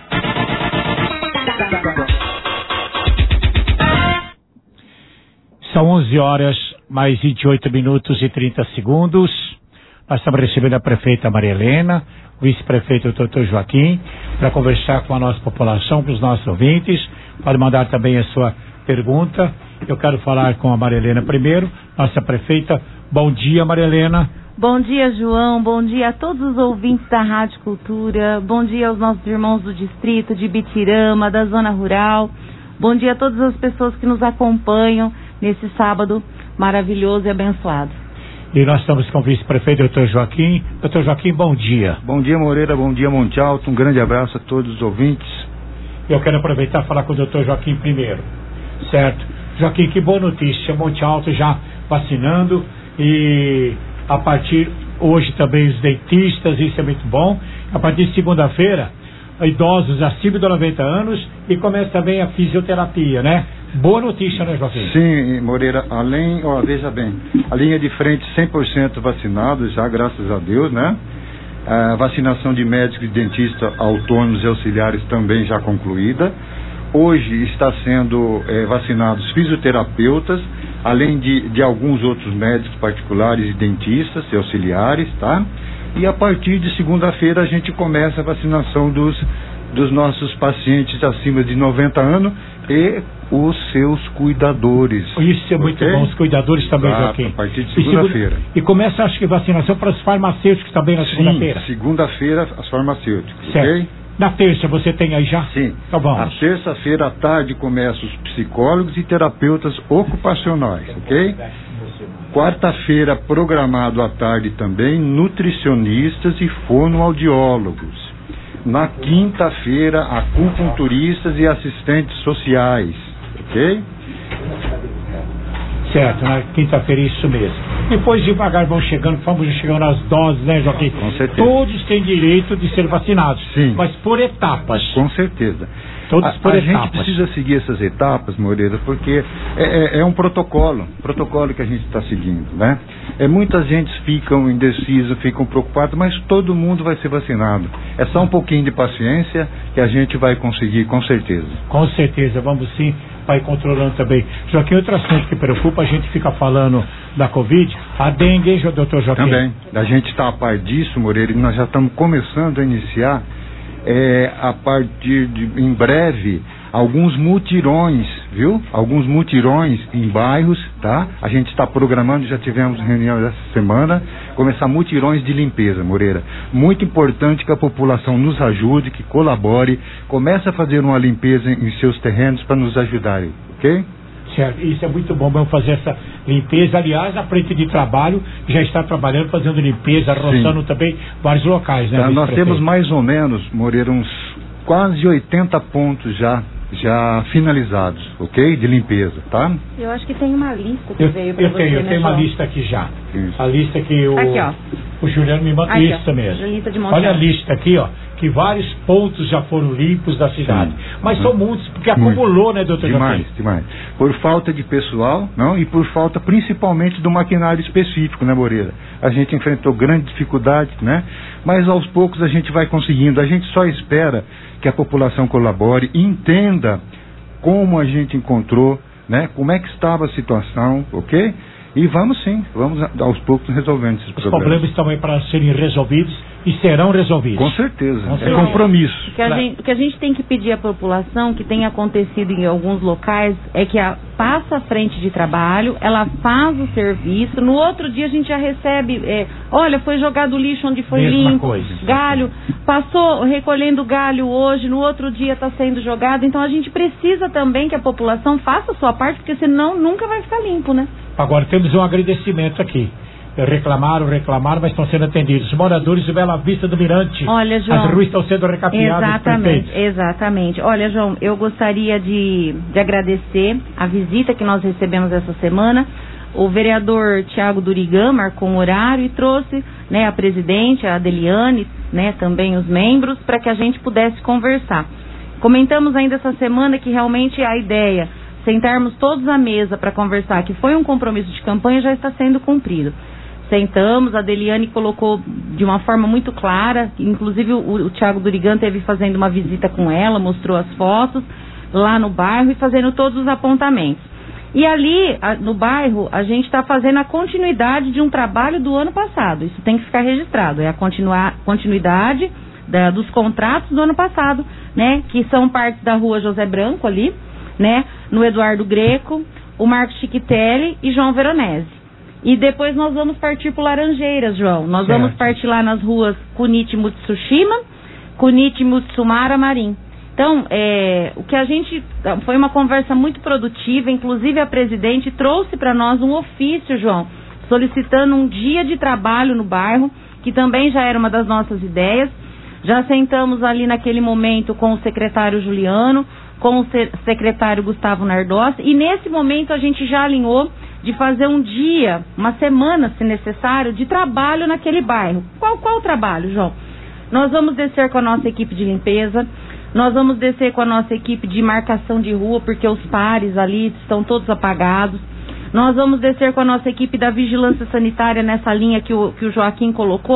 São onze horas, mais vinte e oito minutos e trinta segundos. Nós estamos recebendo a prefeita Maria Helena, o vice-prefeito doutor Joaquim, para conversar com a nossa população, com os nossos ouvintes. Pode mandar também a sua pergunta. Eu quero falar com a Maria Helena primeiro, nossa prefeita. Bom dia, Maria Helena. Bom dia, João. Bom dia a todos os ouvintes da Rádio Cultura. Bom dia aos nossos irmãos do distrito de Bitirama, da zona rural. Bom dia a todas as pessoas que nos acompanham nesse sábado maravilhoso e abençoado. E nós estamos com o vice-prefeito, doutor Joaquim. doutor Joaquim, bom dia. Bom dia, Moreira. Bom dia, Monte Alto. Um grande abraço a todos os ouvintes. Eu quero aproveitar e falar com o doutor Joaquim primeiro. Certo. Joaquim, que boa notícia. Monte Alto já vacinando e a partir hoje também os dentistas, isso é muito bom. A partir de segunda-feira, idosos acima de noventa anos e começa também a fisioterapia, né? Boa notícia, né, Joaquim? Sim, Moreira, além, ó, veja bem, a linha de frente cem por cento vacinados já, graças a Deus, né? A vacinação de médicos e dentistas autônomos e auxiliares também já concluída. Hoje está sendo eh, vacinados fisioterapeutas, além de, de alguns outros médicos particulares e dentistas e auxiliares, tá? E a partir de segunda-feira a gente começa a vacinação dos, dos nossos pacientes acima de noventa anos e os seus cuidadores. Isso é muito okay? bom, os cuidadores também, Exato, Joaquim. a partir de segunda-feira. E, e começa, acho que, vacinação para os farmacêuticos também na segunda-feira. Sim, segunda-feira as farmacêuticas, certo. ok? Na terça você tem aí já? Sim. Então vamos. A terça-feira à tarde começam os psicólogos e terapeutas ocupacionais, ok? Quarta-feira, programado à tarde também, nutricionistas e fonoaudiólogos. Na quinta-feira, acupunturistas e assistentes sociais, ok? Certo, na quinta-feira isso mesmo. Depois devagar vão chegando, vamos chegando às doses, né, Joaquim? Com certeza. Todos têm direito de ser vacinados. Sim. Mas por etapas. Com certeza. Todos a, por a etapas. gente precisa seguir essas etapas, Moreira, porque é, é, é um protocolo, protocolo que a gente está seguindo, né? É, muita gente ficam indecisas, ficam preocupadas, mas todo mundo vai ser vacinado. É só um pouquinho de paciência que a gente vai conseguir, com certeza. Com certeza, vamos sim, vai controlando também. Joaquim, outro assunto que preocupa, a gente fica falando da Covid, a dengue, hein, doutor Joaquim? Também, a gente está a par disso, Moreira, e nós já estamos começando a iniciar É, a partir de, em breve, alguns mutirões, viu? Alguns mutirões em bairros, tá? A gente está programando, já tivemos reunião essa semana, começar mutirões de limpeza, Moreira. Muito importante que a população nos ajude, que colabore, comece a fazer uma limpeza em, em seus terrenos para nos ajudarem, ok? Certo, isso é muito bom, vamos fazer essa limpeza. Aliás, a frente de trabalho já está trabalhando, fazendo limpeza, roçando também vários locais, né? Tá, nós temos mais ou menos, Moreira, uns quase oitenta pontos já, já finalizados, ok? De limpeza, tá? Eu acho que tem uma lista que Eu, veio para eu você, tenho, eu né, tenho uma João? lista aqui já. Isso. A lista que o, Aqui, ó. o Juliano me mandou. Aqui, ó. Isso mesmo. A lista de Monte Olha a Alto. lista aqui, ó. Que vários pontos já foram limpos da cidade. Sim. Mas Uhum. são muitos, porque Muito. acumulou, né, doutor Demais, Joaquim? demais. Por falta de pessoal, não? E por falta principalmente do maquinário específico, né, Moreira? A gente enfrentou grande dificuldade, né? Mas aos poucos a gente vai conseguindo. A gente só espera que a população colabore, entenda como a gente encontrou, né? Como é que estava a situação, ok? E vamos sim, vamos aos poucos resolvendo esses Os problemas. problemas estão aí para serem resolvidos e serão resolvidos. Com certeza, Com é certeza. compromisso. O que, a gente, o que a gente tem que pedir à população, que tem acontecido em alguns locais, é que a, passa à frente de trabalho, ela faz o serviço, no outro dia a gente já recebe, é, olha, foi jogado lixo onde foi Mesma limpo, coisa. galho, passou recolhendo galho hoje, no outro dia está sendo jogado, então a gente precisa também que a população faça a sua parte, porque senão nunca vai ficar limpo, né? Agora temos um agradecimento aqui. Reclamaram, reclamaram, mas estão sendo atendidos. Os moradores de Bela Vista do Mirante. Olha, João. As ruas estão sendo recapeadas. Exatamente, exatamente. Olha, João, eu gostaria de, de agradecer a visita que nós recebemos essa semana. O vereador Tiago Durigan marcou um horário e trouxe, né, a presidente, a Adeliane, né, também os membros, para que a gente pudesse conversar. Comentamos ainda essa semana que realmente a ideia, sentarmos todos à mesa para conversar, que foi um compromisso de campanha, já está sendo cumprido. Sentamos, a Adeliane colocou de uma forma muito clara, inclusive o, o Tiago Durigan teve fazendo uma visita com ela, mostrou as fotos lá no bairro e fazendo todos os apontamentos. E ali, a, no bairro, a gente está fazendo a continuidade de um trabalho do ano passado, isso tem que ficar registrado, é a continuar, continuidade da, dos contratos do ano passado, né, que são partes da rua José Branco ali, né, no Eduardo Greco, o Marcos Chiquitelli e João Veronese. E depois nós vamos partir para Laranjeiras, João. Nós Certo. vamos partir lá nas ruas Kunichi Mutsushima, Kunichi Mutsumara Marim. Então, é, o que a gente... Foi uma conversa muito produtiva, inclusive a presidente trouxe para nós um ofício, João, solicitando um dia de trabalho no bairro, que também já era uma das nossas ideias. Já sentamos ali naquele momento com o secretário Juliano, com o secretário Gustavo Nardossi, e nesse momento a gente já alinhou de fazer um dia, uma semana, se necessário, de trabalho naquele bairro. Qual, qual o trabalho, João? Nós vamos descer com a nossa equipe de limpeza, nós vamos descer com a nossa equipe de marcação de rua, porque os pares ali estão todos apagados. Nós vamos descer com a nossa equipe da vigilância sanitária nessa linha que o, que o Joaquim colocou,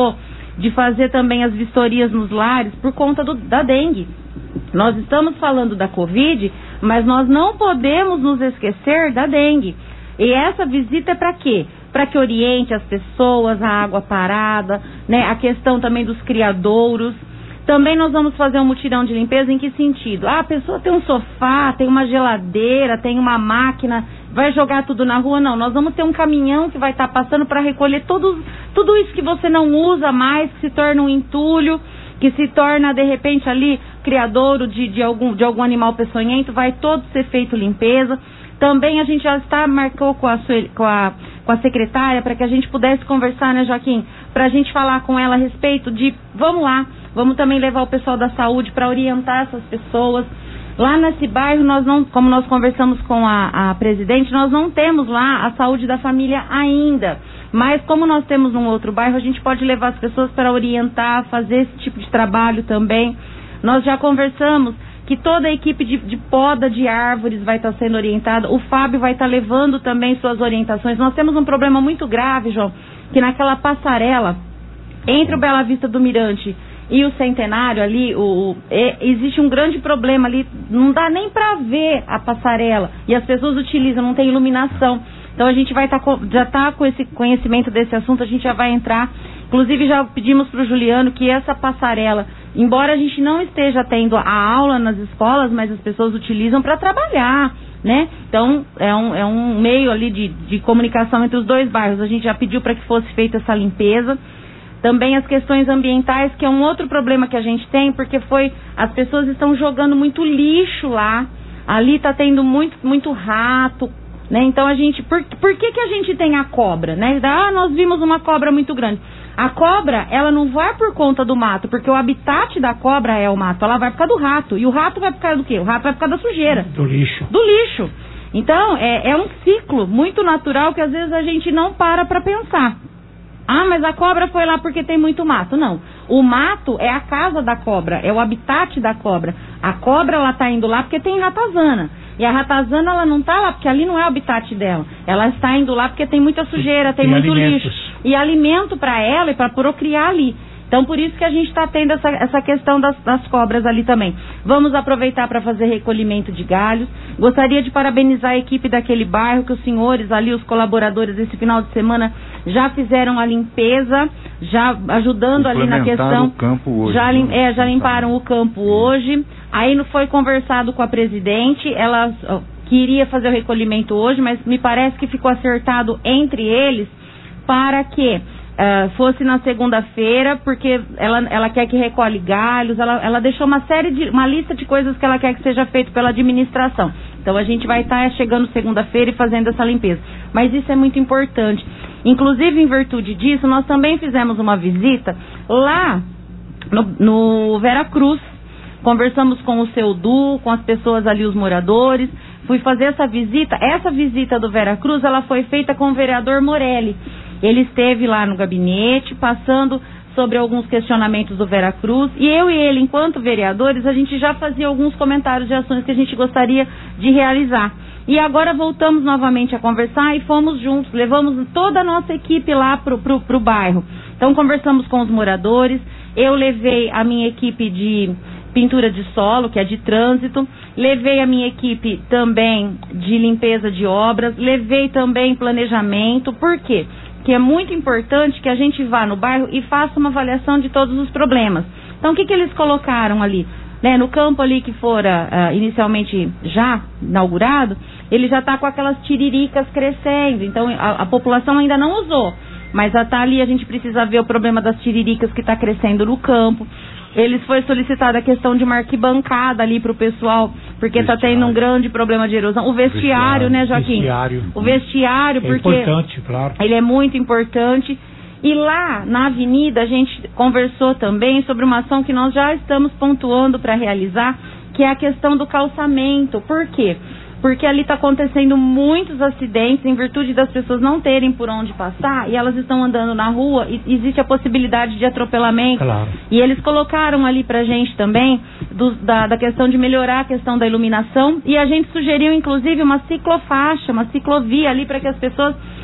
de fazer também as vistorias nos lares por conta do, da dengue. Nós estamos falando da Covid, mas nós não podemos nos esquecer da dengue. E essa visita é para quê? Para que oriente as pessoas, a água parada, né? A questão também dos criadouros. Também nós vamos fazer um mutirão de limpeza em que sentido? Ah, a pessoa tem um sofá, tem uma geladeira, tem uma máquina, vai jogar tudo na rua? Não, nós vamos ter um caminhão que vai estar passando para recolher todos, tudo isso que você não usa mais, que se torna um entulho, que se torna, de repente, ali, criadouro de, de, algum, de algum animal peçonhento, vai todo ser feito limpeza. Também a gente já está, marcou com a, com a, com a secretária para que a gente pudesse conversar, né, Joaquim? Para a gente falar com ela a respeito de, vamos lá, vamos também levar o pessoal da saúde para orientar essas pessoas. Lá nesse bairro, nós não, como nós conversamos com a, a presidente, nós não temos lá a saúde da família ainda. Mas como nós temos um outro bairro, a gente pode levar as pessoas para orientar, fazer esse tipo de trabalho também. Nós já conversamos que toda a equipe de, de poda de árvores vai estar sendo orientada. O Fábio vai estar levando também suas orientações. Nós temos um problema muito grave, João, que naquela passarela entre o Bela Vista do Mirante e o Centenário ali, o, o, é, existe um grande problema ali, não dá nem para ver a passarela, e as pessoas utilizam, não tem iluminação. Então a gente vai estar tá, já está com esse conhecimento desse assunto, a gente já vai entrar. Inclusive já pedimos para o Juliano que essa passarela, embora a gente não esteja tendo a aula nas escolas, mas as pessoas utilizam para trabalhar, né? Então é um, é um meio ali de, de comunicação entre os dois bairros. A gente já pediu para que fosse feita essa limpeza. Também as questões ambientais, que é um outro problema que a gente tem, porque foi, as pessoas estão jogando muito lixo lá, ali está tendo muito, muito rato, né? Então a gente, por, por que que a gente tem a cobra, né? Ah, nós vimos uma cobra muito grande. A cobra, ela não vai por conta do mato, porque o habitat da cobra é o mato, ela vai por causa do rato. E o rato vai por causa do quê? O rato vai por causa da sujeira. Do lixo. Do lixo. Então, é, é um ciclo muito natural que às vezes a gente não para para pensar. Ah, mas a cobra foi lá porque tem muito mato. Não. O mato é a casa da cobra, é o habitat da cobra. A cobra, ela tá indo lá porque tem ratazana. E a ratazana, ela não tá lá porque ali não é o habitat dela. Ela está indo lá porque tem muita sujeira, tem e muito alimentos. lixo. E alimento para ela e para procriar ali. Então, por isso que a gente está tendo essa, essa questão das, das cobras ali também. Vamos aproveitar para fazer recolhimento de galhos. Gostaria de parabenizar a equipe daquele bairro, que os senhores ali, os colaboradores, esse final de semana já fizeram a limpeza, já ajudando ali na questão. O campo hoje, já, lim, né? é, já limparam o campo hoje. Aí não foi conversado com a presidente, ela ó, queria fazer o recolhimento hoje, mas me parece que ficou acertado entre eles para que Uh, fosse na segunda-feira, porque ela, ela quer que recolhe galhos, ela, ela deixou uma série de, uma lista de coisas que ela quer que seja feito pela administração. Então a gente vai estar tá chegando segunda-feira e fazendo essa limpeza. Mas isso é muito importante. Inclusive, em virtude disso, nós também fizemos uma visita lá no, no Vera Cruz. Conversamos com o seu Du, com as pessoas ali, os moradores. Fui fazer essa visita. Essa visita do Vera Cruz, ela foi feita com o vereador Morelli. Ele esteve lá no gabinete, passando sobre alguns questionamentos do Vera Cruz, e eu e ele, enquanto vereadores, a gente já fazia alguns comentários de ações que a gente gostaria de realizar. E agora voltamos novamente a conversar e fomos juntos, levamos toda a nossa equipe lá pro, pro, pro bairro. Então conversamos com os moradores, eu levei a minha equipe de pintura de solo, que é de trânsito, levei a minha equipe também de limpeza de obras, levei também planejamento. Por quê? Que é muito importante que a gente vá no bairro e faça uma avaliação de todos os problemas. Então, o que que eles colocaram ali? Né, no campo ali que fora uh, inicialmente já inaugurado, ele já está com aquelas tiriricas crescendo. Então, a, a população ainda não usou, mas já está ali, a gente precisa ver o problema das tiriricas que está crescendo no campo. Eles foi solicitada a questão de uma arquibancada ali para o pessoal, porque está tendo um grande problema de erosão. O vestiário, vestiário né, Joaquim? Vestiário. O vestiário, é porque importante, claro. Ele é muito importante. E lá na avenida a gente conversou também sobre uma ação que nós já estamos pontuando para realizar, que é a questão do calçamento. Por quê? Porque ali está acontecendo muitos acidentes em virtude das pessoas não terem por onde passar e elas estão andando na rua e existe a possibilidade de atropelamento. Claro. E eles colocaram ali pra gente também do, da, da questão de melhorar a questão da iluminação, e a gente sugeriu inclusive uma ciclofaixa, uma ciclovia ali para que as pessoas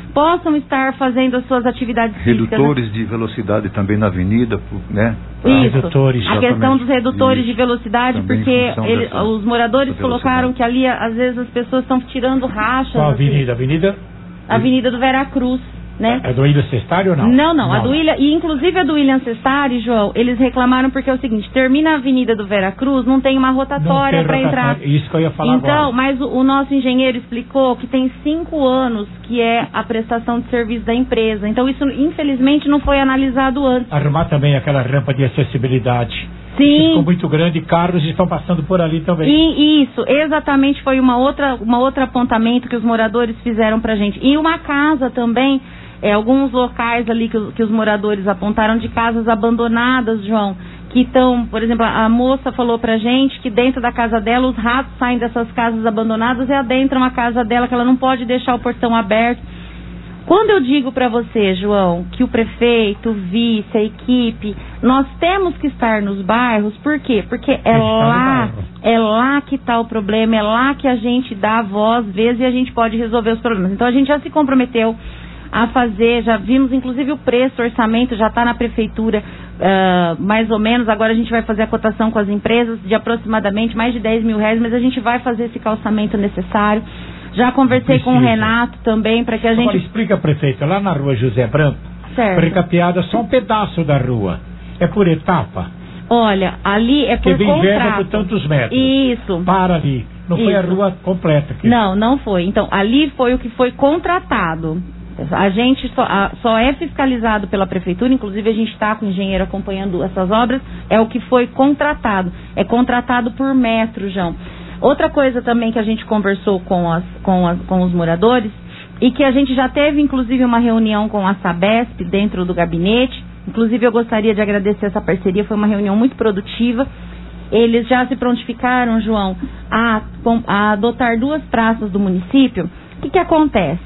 possam estar fazendo as suas atividades físicas. Redutores de velocidade também na avenida, né? Isso, redutores, a questão dos redutores Isso. de velocidade, Também em porque função ele, dessa- os moradores dessa colocaram velocidade. que ali, às vezes, as pessoas estão tirando rachas. Qual assim, avenida? Avenida? a Avenida do Veracruz, né? É do Ilha Cestário ou não? Não, não, a do William, e inclusive a do William Cestari, João, eles reclamaram porque é o seguinte, termina a Avenida do Veracruz, não tem uma rotatória para entrar. Isso que eu ia falar Então, agora. mas o, o nosso engenheiro explicou que tem cinco anos que é a prestação de serviço da empresa. Então, isso, infelizmente, não foi analisado antes. Arrumar também aquela rampa de acessibilidade. Sim. Ficou muito grande e carros estão passando por ali também. E isso, exatamente, foi uma outra, uma outra apontamento que os moradores fizeram pra gente. E uma casa também, é, alguns locais ali que, os- que os moradores apontaram de casas abandonadas, João, que estão, por exemplo, a a moça falou pra gente que dentro da casa dela os ratos saem dessas casas abandonadas e adentram a casa dela, que ela não pode deixar o portão aberto. Quando eu digo para você, João, que o prefeito, o vice, a equipe, nós temos que estar nos bairros, por quê? Porque é lá, é lá que está o problema, é lá que a gente dá a voz, vezes, e a gente pode resolver os problemas. Então a gente já se comprometeu a fazer, já vimos inclusive o preço, o orçamento já está na prefeitura, ah, mais ou menos, agora a gente vai fazer a cotação com as empresas de aproximadamente mais de dez mil reais, mas a gente vai fazer esse calçamento necessário. Já conversei com o Renato também para que a gente... Agora explica, prefeito, lá na rua José Branco, Certo. foi capeada só um pedaço da rua. É por etapa? Olha, ali é Porque por vem verba contrato. por tantos metros. Isso. Para ali. Não foi a Isso. rua completa aqui. Não, não foi. Então, ali foi o que foi contratado. A gente só, a- só é fiscalizado pela prefeitura, inclusive a gente está com o engenheiro acompanhando essas obras, é o que foi contratado. É contratado por metro, João. Outra coisa também que a gente conversou com, as, com, as, com os moradores, e que a gente já teve, inclusive, uma reunião com a Sabesp dentro do gabinete. Inclusive, eu gostaria de agradecer essa parceria, foi uma reunião muito produtiva. Eles já se prontificaram, João, a, com- a adotar duas praças do município. O que, que acontece?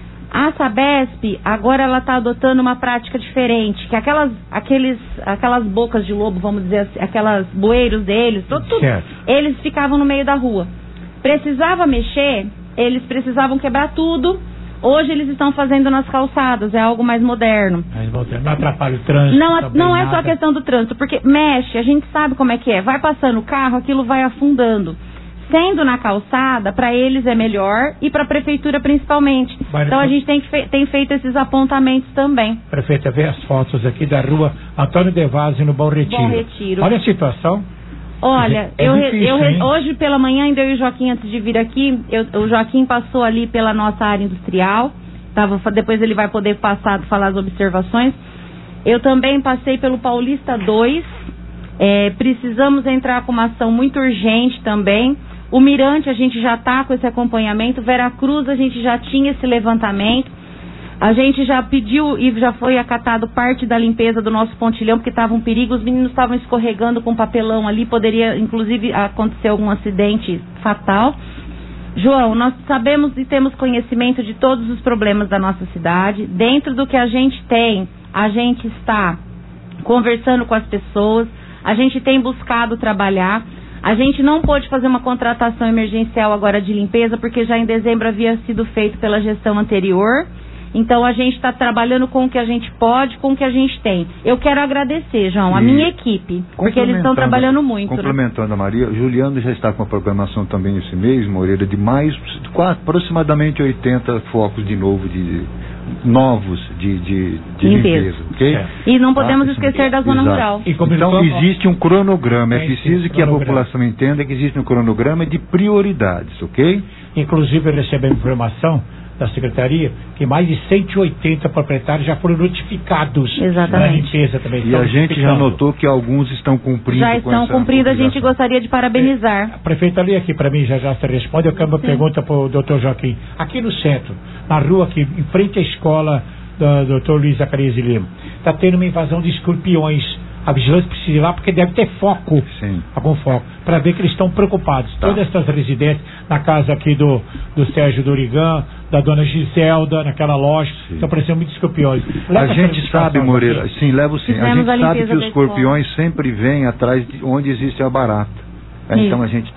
A Sabesp, agora ela está adotando uma prática diferente, que aquelas, aqueles, aquelas bocas de lobo, vamos dizer assim, aquelas bueiros deles, tudo, tudo, Certo. eles ficavam no meio da rua. Precisava mexer, eles precisavam quebrar tudo. Hoje eles estão fazendo nas calçadas, é algo mais moderno. Mas voltando, não atrapalha o trânsito. Não, também não é nada. só questão do trânsito, porque mexe, a gente sabe como é que é. Vai passando o carro, aquilo vai afundando. Sendo na calçada, para eles é melhor e para a prefeitura principalmente. Mas- Então a gente tem, que fe- tem feito esses apontamentos também. Prefeita, vê as fotos aqui da rua Antônio De Vaz no Bom Retiro. Bom Retiro. Olha a situação. Olha, É eu, re- difícil, eu re- hein? hoje pela manhã, ainda eu e o Joaquim, antes de vir aqui, eu- o Joaquim passou ali pela nossa área industrial. Tava, depois ele vai poder passar, falar as observações. Eu também passei pelo Paulista dois. É, precisamos entrar com uma ação muito urgente também. O Mirante a gente já está com esse acompanhamento. Veracruz a gente já tinha esse levantamento. A gente já pediu e já foi acatado parte da limpeza do nosso pontilhão, porque estava um perigo, os meninos estavam escorregando com papelão ali, poderia inclusive acontecer algum acidente fatal. João, nós sabemos e temos conhecimento de todos os problemas da nossa cidade. Dentro do que a gente tem, a gente está conversando com as pessoas, a gente tem buscado trabalhar. A gente não pôde fazer uma contratação emergencial agora de limpeza, porque já em dezembro havia sido feito pela gestão anterior. Então a gente está trabalhando com o que a gente pode, com o que a gente tem. Eu quero agradecer, João, a E minha equipe, porque eles estão complementando- trabalhando muito. Né? Complementando a Maria, Juliano já está com a programação também esse mês, Moreira, de mais, de quase, aproximadamente oitenta focos de novo, de novos de, de, de Limpeza. limpeza, ok? Certo. E não podemos Tá? esquecer da zona Exato. rural. E como Então ele falou- existe um cronograma, é Tem, sim, preciso que a cronograma. população entenda que existe um cronograma de prioridades, ok? Inclusive, recebemos informação da Secretaria que mais de cento e oitenta proprietários já foram notificados Exatamente. da limpeza também. E Estão a gente já notificando. notou que alguns estão cumprindo Já com estão essa cumprindo, a gente obrigação. gostaria de parabenizar. A prefeita ali aqui para mim já já se responde. Eu quero uma Sim. pergunta para o doutor Joaquim. Aqui no centro, na rua aqui, em frente à escola do doutor Luiz Zacarias de Lima, está tendo uma invasão de escorpiões. A vigilância precisa ir lá porque deve ter foco, Sim. algum foco, para ver que eles estão preocupados. Tá. Todas essas residentes, na casa aqui do, do Sérgio Dorigan, da dona Giselda, naquela loja, estão parecendo muitos escorpiões. Leva A essa gente notificação, sabe, Moreira, Joaquim. sim, levo sim. A Fizemos gente a sabe limpeza que os da escola. escorpiões sempre vêm atrás de onde existe a barata. É, Isso. então a gente tem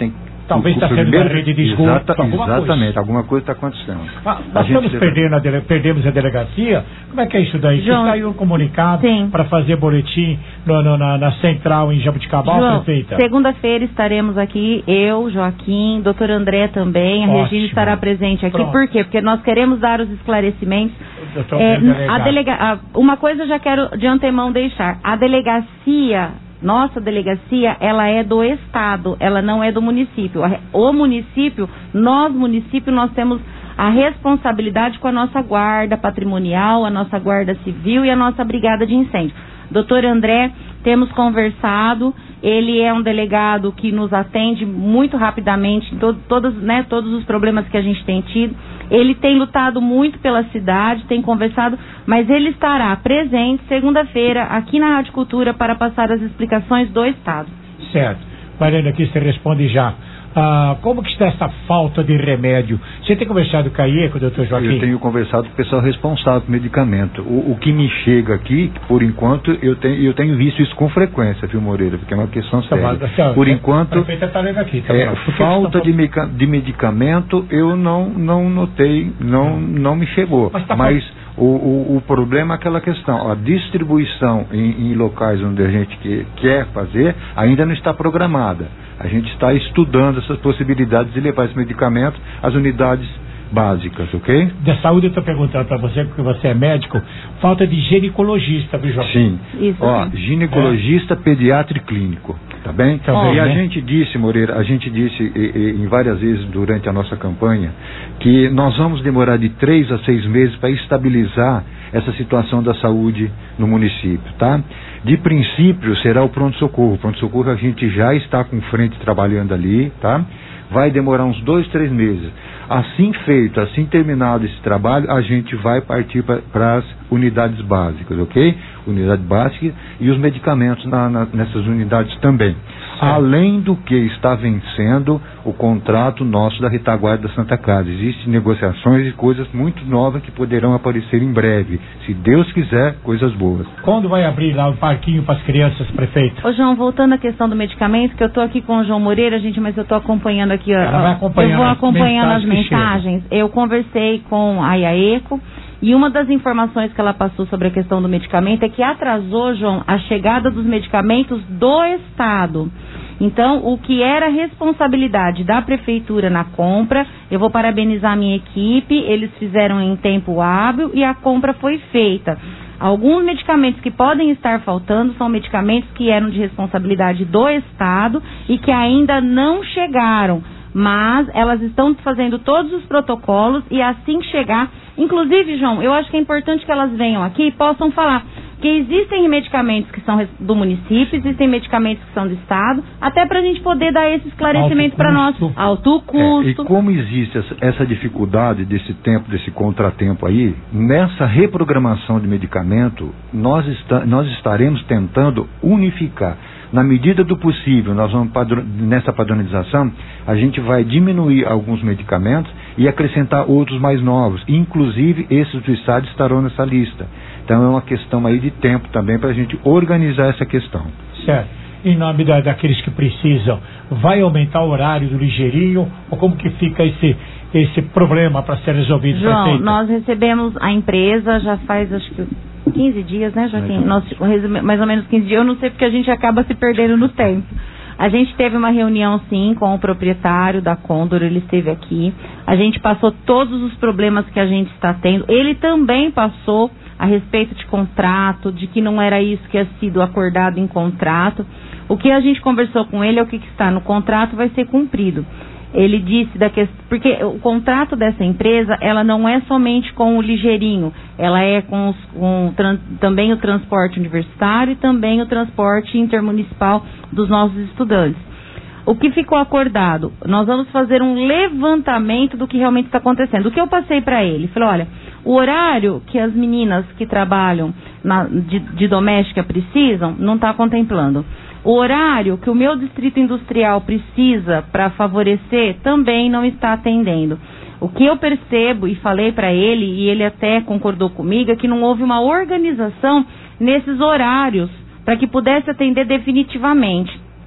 Talvez o, está o sendo primeiro, da rede de esgoto, exata, alguma exatamente, coisa. alguma coisa está acontecendo. Ah, A nós gente estamos deve- perdendo a dele, perdemos a delegacia. Como é que é isso daí? João, Você saiu um comunicado para fazer boletim no, no, na, na central em Jabuticabal, João, prefeita? segunda-feira estaremos aqui, eu, Joaquim, doutor André também, a Ótimo. Regina estará presente aqui. Pronto. Por quê? Porque nós queremos dar os esclarecimentos. Doutor É, delegado. a delega, a- uma coisa eu já quero de antemão deixar. A delegacia, nossa delegacia, ela é do Estado, ela não é do município. A- O município, nós município, nós temos a responsabilidade com a nossa guarda patrimonial, a nossa guarda civil e a nossa brigada de incêndio. Doutor André, temos conversado, ele é um delegado que nos atende muito rapidamente em to- todos, né, todos os problemas que a gente tem tido. Ele tem lutado muito pela cidade, tem conversado, mas ele estará presente segunda-feira aqui na Rádio Cultura para passar as explicações do Estado. Certo. Mariana, aqui você responde já. Ah, como que está essa falta de remédio? Você tem conversado com a IECO, doutor Joaquim? Eu tenho conversado com o pessoal responsável por medicamento. O, o que me chega aqui, por enquanto, eu tenho, eu tenho visto isso com frequência, viu, Moreira? Porque é uma questão Tá, séria. mas, tá, Por a enquanto, prefeita tá lendo aqui, tá é, bom. Por que falta que de, meca- de medicamento eu não, não notei, não, não me chegou. Mas tá Mas o, o, o problema é aquela questão, a distribuição em, em locais onde a gente que, quer fazer ainda não está programada. A gente está estudando essas possibilidades de levar esse medicamento às unidades básicas, ok? Da saúde eu estou perguntando para você, porque você é médico, falta de ginecologista, viu, Joaquim? Sim. Isso, Ó, sim. ginecologista, pediatra e clínico, tá bem? Tá bem, e a né? gente disse, Moreira, a gente disse e, e, em várias vezes durante a nossa campanha que nós vamos demorar de três a seis meses para estabilizar essa situação da saúde no município, tá? De princípio será o pronto-socorro. O pronto-socorro a gente já está com frente trabalhando ali, tá? Vai demorar uns dois, três meses. Assim feito, assim terminado esse trabalho, a gente vai partir para as unidades básicas, ok? Unidade básica e os medicamentos na, na, nessas unidades também. Além do que está vencendo o contrato nosso da retaguarda da Santa Casa. Existem negociações e coisas muito novas que poderão aparecer em breve. Se Deus quiser, coisas boas. Quando vai abrir lá o parquinho para as crianças, prefeito? Ô, João, voltando à questão do medicamento, que eu estou aqui com o João Moreira, gente, mas eu estou acompanhando aqui, ó, Ela vai acompanhando eu vou as acompanhando as mensagens que mensagens. Eu conversei com a IAECO e uma das informações que ela passou sobre a questão do medicamento é que atrasou, João, a chegada dos medicamentos do Estado. Então, o que era responsabilidade da prefeitura na compra, eu vou parabenizar a minha equipe, eles fizeram em tempo hábil e a compra foi feita. Alguns medicamentos que podem estar faltando são medicamentos que eram de responsabilidade do Estado e que ainda não chegaram, mas elas estão fazendo todos os protocolos e assim que chegar, inclusive, João, eu acho que é importante que elas venham aqui e possam falar que existem medicamentos que são do município, existem medicamentos que são do Estado, até para a gente poder dar esse esclarecimento para nós. Alto custo. É, e como existe essa, essa dificuldade desse tempo, desse contratempo aí, nessa reprogramação de medicamento, nós, está, nós estaremos tentando unificar. Na medida do possível, nós vamos padro, nessa padronização, a gente vai diminuir alguns medicamentos e acrescentar outros mais novos. Inclusive, esses do Estado estarão nessa lista. Então, é uma questão aí de tempo também para a gente organizar essa questão. Certo. Em nome da, daqueles que precisam, vai aumentar o horário do ligeirinho ou como que fica esse, esse problema para ser resolvido? João, prefeito? nós recebemos a empresa já faz acho que quinze dias, né, Joaquim? Nós, mais ou menos quinze dias, eu não sei porque a gente acaba se perdendo no tempo. A gente teve uma reunião, sim, com o proprietário da Condor, ele esteve aqui. A gente passou todos os problemas que a gente está tendo. Ele também passou a respeito de contrato, de que não era isso que tinha sido acordado em contrato. O que a gente conversou com ele é o que, que está no contrato vai ser cumprido. Ele disse da questão, porque o contrato dessa empresa, ela não é somente com o ligeirinho, ela é com, os, com trans, também o transporte universitário e também o transporte intermunicipal dos nossos estudantes. O que ficou acordado? Nós vamos fazer um levantamento do que realmente está acontecendo. O que eu passei para ele? Falei, olha, o horário que as meninas que trabalham na, de, de doméstica precisam, não está contemplando. O horário que o meu distrito industrial precisa para favorecer também não está atendendo. O que eu percebo e falei para ele, e ele até concordou comigo, é que não houve uma organização nesses horários para que pudesse atender definitivamente.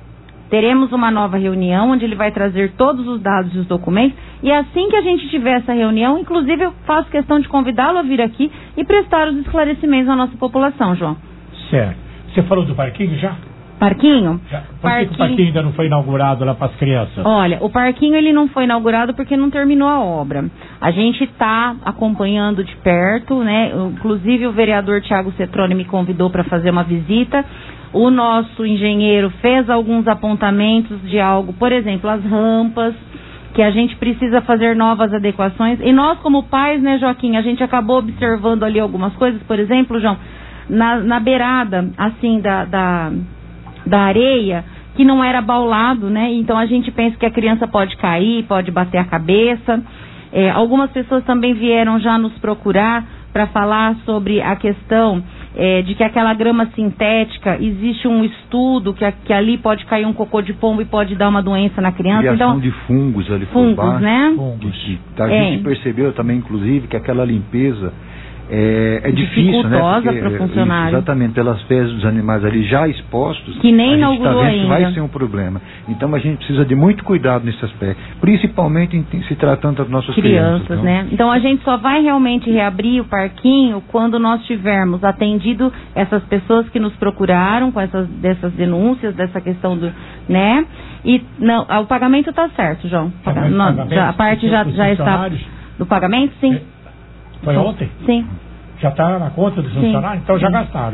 Teremos uma nova reunião, onde ele vai trazer todos os dados e os documentos, e assim que a gente tiver essa reunião, inclusive eu faço questão de convidá-lo a vir aqui e prestar os esclarecimentos à nossa população, João. Certo. Você falou do parquinho já? Parquinho? Já. Por parquinho... que o parquinho ainda não foi inaugurado lá para as crianças? Olha, o parquinho ele não foi inaugurado porque não terminou a obra. A gente está acompanhando de perto, né? Inclusive o vereador Tiago Cetrone me convidou para fazer uma visita. O nosso engenheiro fez alguns apontamentos de algo, por exemplo, as rampas, que a gente precisa fazer novas adequações. E nós, como pais, né, Joaquim, a gente acabou observando ali algumas coisas, por exemplo, João, na, na beirada, assim, da... da da areia, que não era baulado, né? Então a gente pensa que a criança pode cair, pode bater a cabeça. É, algumas pessoas também vieram já nos procurar para falar sobre a questão é, de que aquela grama sintética, existe um estudo que, que ali pode cair um cocô de pombo e pode dar uma doença na criança. Criação então, de fungos ali fungos, por baixo. Né? Fungos. Que, que a é. gente percebeu também, inclusive, que aquela limpeza É, é difícil, né? Dificultosa para o funcionário. Isso, exatamente, pelas fezes dos animais ali já expostos. Que nem a gente inaugurou tá vendo ainda. que vai ser um problema. Então a gente precisa de muito cuidado nesse aspecto, principalmente em, em se tratando das nossas crianças. Crianças, né? Então a gente só vai realmente reabrir o parquinho quando nós tivermos atendido essas pessoas que nos procuraram com essas dessas denúncias, dessa questão do, né? E não, o pagamento está certo, João. Paga, não, já, a parte já, já está do pagamento, sim. Foi ontem? Sim. Já está na conta dos funcionários? Então já gastaram.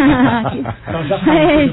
Então já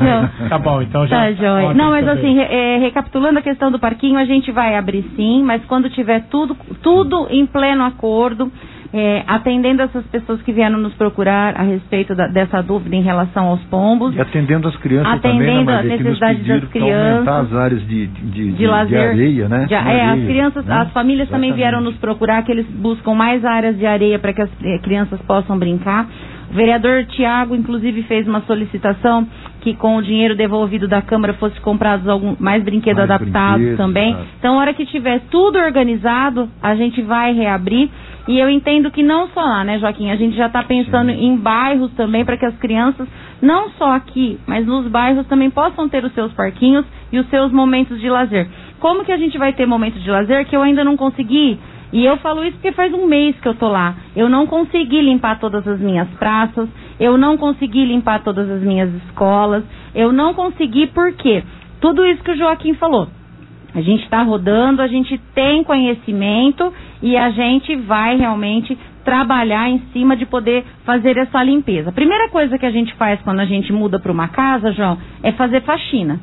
é, tá bom, então já... Tá, joia. Não, mas assim, é, recapitulando a questão do parquinho, a gente vai abrir sim, mas quando tiver tudo, tudo em pleno acordo, é, atendendo essas pessoas que vieram nos procurar a respeito da, dessa dúvida em relação aos pombos. E atendendo as crianças atendendo também, né, a necessidade das crianças. Aumentar as áreas de, de, de, de lazer, de areia, né? De, é, areia, as crianças, né? as famílias Exatamente. Também vieram nos procurar que eles buscam mais áreas de areia para que as crianças possam brincar. O vereador Tiago, inclusive, fez uma solicitação que com o dinheiro devolvido da Câmara fosse comprados algum, mais brinquedos mais adaptados brinquedos, também. Claro. Então, na hora que tiver tudo organizado, a gente vai reabrir. E eu entendo que não só lá, né, Joaquim? A gente já está pensando Sim. em bairros também para que as crianças, não só aqui, mas nos bairros também possam ter os seus parquinhos e os seus momentos de lazer. Como que a gente vai ter momentos de lazer que eu ainda não consegui? E eu falo isso porque faz um mês que eu tô lá. Eu não consegui limpar todas as minhas praças, eu não consegui limpar todas as minhas escolas, eu não consegui porque tudo isso que o Joaquim falou. A gente está rodando, a gente tem conhecimento e a gente vai realmente trabalhar em cima de poder fazer essa limpeza. A primeira coisa que a gente faz quando a gente muda para uma casa, João, é fazer faxina.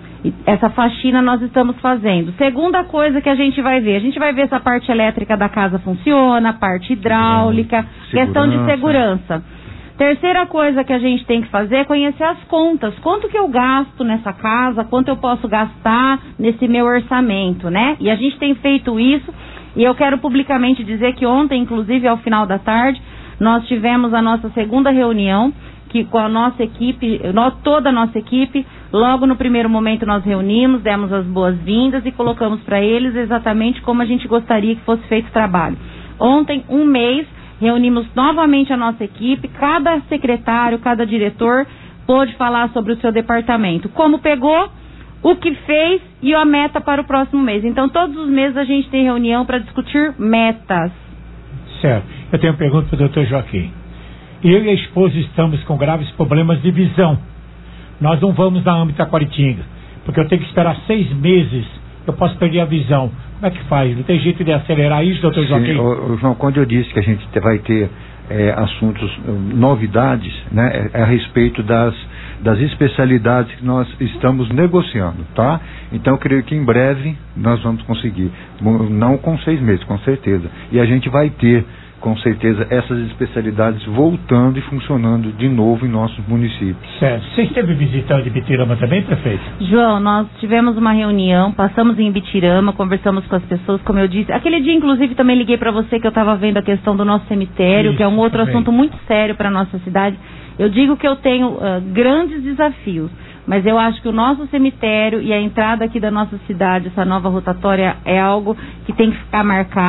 Essa faxina nós estamos fazendo. Segunda coisa que a gente vai ver, a gente vai ver se a parte elétrica da casa funciona, a parte hidráulica, segurança. Questão de segurança. Terceira coisa que a gente tem que fazer é conhecer as contas. Quanto que eu gasto nessa casa, quanto eu posso gastar nesse meu orçamento, né? E a gente tem feito isso, e eu quero publicamente dizer que ontem, inclusive ao final da tarde, nós tivemos a nossa segunda reunião, que com a nossa equipe, toda a nossa equipe, logo no primeiro momento nós reunimos, demos as boas-vindas e colocamos para eles exatamente como a gente gostaria que fosse feito o trabalho. Ontem, um mês, reunimos novamente a nossa equipe, cada secretário, cada diretor pôde falar sobre o seu departamento, como pegou, o que fez e a meta para o próximo mês. Então, todos os meses a gente tem reunião para discutir metas. Certo. Eu tenho uma pergunta para o doutor Joaquim. Eu e a esposa estamos com graves problemas de visão. Nós não vamos na âmbito Taquaritinga, porque eu tenho que esperar seis meses, eu posso perder a visão. Como é que faz? Não tem jeito de acelerar isso, doutor Joaquim? Sim, o, o João, quando eu disse que a gente vai ter é, assuntos, novidades, né, é a respeito das, das especialidades que nós estamos negociando, tá? Então eu creio que em breve nós vamos conseguir, não com seis meses, com certeza. E a gente vai ter, com certeza, essas especialidades voltando e funcionando de novo em nossos municípios. Certo. Você esteve visitando Ibitirama também, prefeito? João, nós tivemos uma reunião, passamos em Ibitirama, conversamos com as pessoas, como eu disse. Aquele dia, inclusive, também liguei para você que eu estava vendo a questão do nosso cemitério, Isso, que é um outro também. assunto muito sério para a nossa cidade. Eu digo que eu tenho uh, grandes desafios, mas eu acho que o nosso cemitério e a entrada aqui da nossa cidade, essa nova rotatória, é algo que tem que ficar marcado.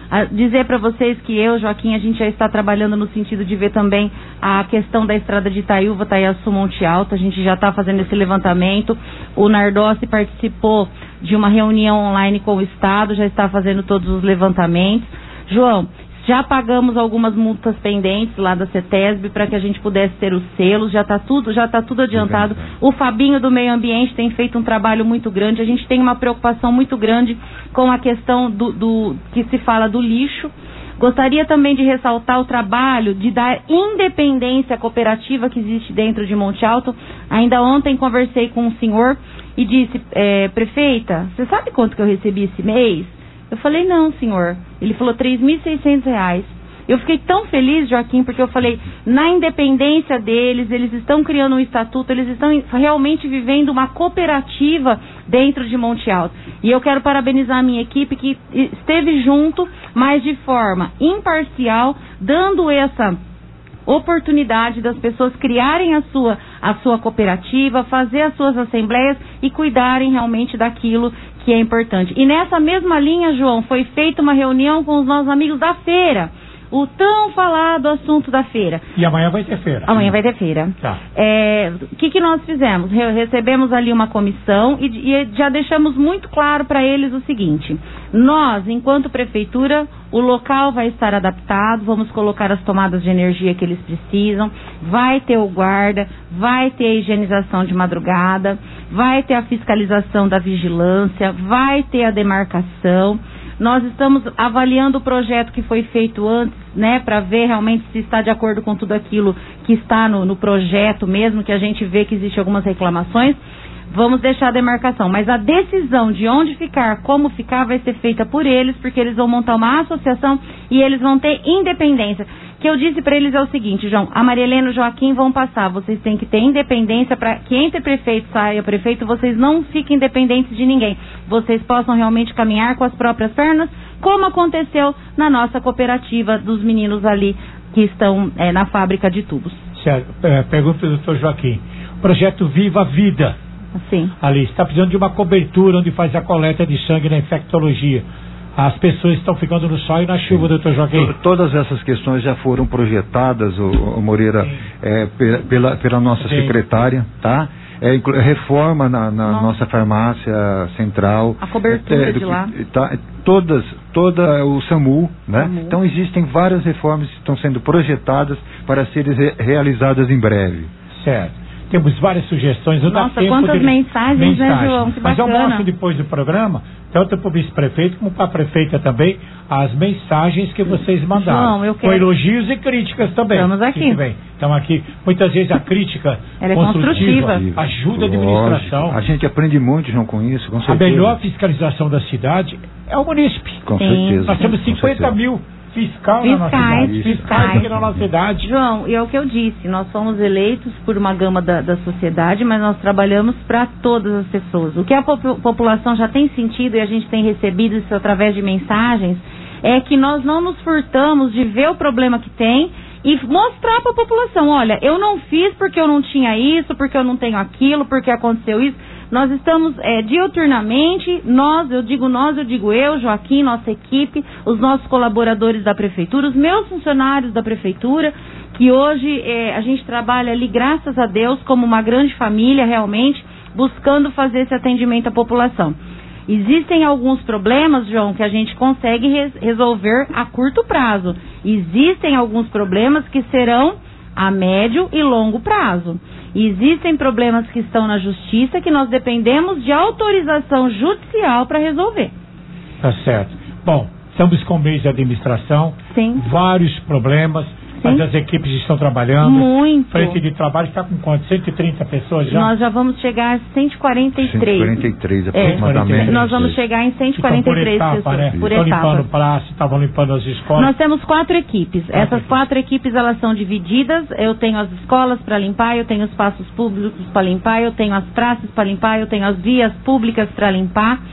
A dizer para vocês que eu, Joaquim, a gente já está trabalhando no sentido de ver também a questão da estrada de Itaiúva, Itaiaçu, Monte Alto. A gente já está fazendo esse levantamento. O Nardossi participou de uma reunião online com o Estado, já está fazendo todos os levantamentos. João, já pagamos algumas multas pendentes lá da CETESB para que a gente pudesse ter os selos, já está tudo, já tá tudo adiantado. O Fabinho do Meio Ambiente tem feito um trabalho muito grande, a gente tem uma preocupação muito grande com a questão do, do que se fala do lixo. Gostaria também de ressaltar o trabalho de dar independência à cooperativa que existe dentro de Monte Alto. Ainda ontem conversei com um senhor e disse, é, prefeita, você sabe quanto que eu recebi esse mês? Eu falei, não, senhor. Ele falou três mil e seiscentos reais. Eu fiquei tão feliz, Joaquim, porque eu falei, na independência deles, eles estão criando um estatuto, eles estão realmente vivendo uma cooperativa dentro de Monte Alto. E eu quero parabenizar a minha equipe que esteve junto, mas de forma imparcial, dando essa oportunidade das pessoas criarem a sua, a sua cooperativa, fazer as suas assembleias e cuidarem realmente daquilo que é importante. E nessa mesma linha, João, foi feita uma reunião com os nossos amigos da feira, o tão falado assunto da feira. E amanhã vai ter feira. Amanhã vai ter feira. Tá. É, o que, que nós fizemos? Re- recebemos ali uma comissão e, e já deixamos muito claro para eles o seguinte: nós, enquanto prefeitura, o local vai estar adaptado, vamos colocar as tomadas de energia que eles precisam, vai ter o guarda, vai ter a higienização de madrugada, vai ter a fiscalização da vigilância, vai ter a demarcação. Nós estamos avaliando o projeto que foi feito antes, né, para ver realmente se está de acordo com tudo aquilo que está no, no projeto mesmo, que a gente vê que existem algumas reclamações. Vamos deixar a demarcação, mas a decisão de onde ficar, como ficar, vai ser feita por eles, porque eles vão montar uma associação e eles vão ter independência. O que eu disse para eles é o seguinte, João, a Maria Helena e o Joaquim vão passar, vocês têm que ter independência para que entre prefeito saia prefeito, vocês não fiquem dependentes de ninguém, vocês possam realmente caminhar com as próprias pernas, como aconteceu na nossa cooperativa dos meninos ali que estão é, na fábrica de tubos. Certo, é, pergunta do doutor Joaquim, projeto Viva a Vida. Sim. Ali, está precisando de uma cobertura onde faz a coleta de sangue na infectologia. As pessoas estão ficando no sol e na chuva, doutor Joaquim. Todas essas questões já foram projetadas, o, o Moreira, é, pela, pela nossa Sim. secretária, tá? É, reforma na, na nossa. nossa farmácia central. A cobertura é, de lá. Tá, todas, toda o SAMU, né? SAMU. Então existem várias reformas que estão sendo projetadas para serem re, realizadas em breve. Certo. Temos várias sugestões. Eu Nossa, tempo quantas de... mensagens, mensagens, né, João? Que Mas eu bacana. mostro depois do programa, tanto para o vice-prefeito como para a prefeita também, as mensagens que vocês mandaram. João, eu quero... Com elogios e críticas também. Estamos aqui. Estamos aqui. Muitas vezes a crítica Ela é construtiva, construtiva. ajuda a administração. A gente aprende muito, João, com isso, com certeza. A melhor fiscalização da cidade é o munícipe. Com Sim. certeza. Nós temos cinquenta mil fiscal Fiscais, na nossa cidade. fiscais. Fiscais aqui na nossa cidade. João, e é o que eu disse, nós fomos eleitos por uma gama da, da sociedade, mas nós trabalhamos para todas as pessoas. O que a pop- população já tem sentido e a gente tem recebido isso através de mensagens, é que nós não nos furtamos de ver o problema que tem e mostrar para a população, olha, eu não fiz porque eu não tinha isso, porque eu não tenho aquilo, porque aconteceu isso. Nós estamos é, diuturnamente, nós, eu digo nós, eu digo eu, Joaquim, nossa equipe, os nossos colaboradores da prefeitura, os meus funcionários da prefeitura, que hoje é, a gente trabalha ali, graças a Deus, como uma grande família realmente, buscando fazer esse atendimento à população. Existem alguns problemas, João, que a gente consegue res- resolver a curto prazo. Existem alguns problemas que serão a médio e longo prazo. Existem problemas que estão na justiça que nós dependemos de autorização judicial para resolver. Tá certo. Bom, estamos com o mês de administração. Sim. Vários problemas. Sim. Mas as equipes estão trabalhando. Muito. Frente de trabalho está com quanto? cento e trinta pessoas já? Nós já vamos chegar a cento e quarenta e três. cento e quarenta e três É, aproximadamente. nós vamos chegar em cento e quarenta e três Então, por etapa, pessoas. né? Por Estão etapa. limpando praça, estavam limpando as escolas. Nós temos quatro equipes. Quatro Essas equipes. quatro equipes, elas são divididas. Eu tenho as escolas para limpar, eu tenho os espaços públicos para limpar, eu tenho as praças para limpar, eu tenho as vias públicas para limpar.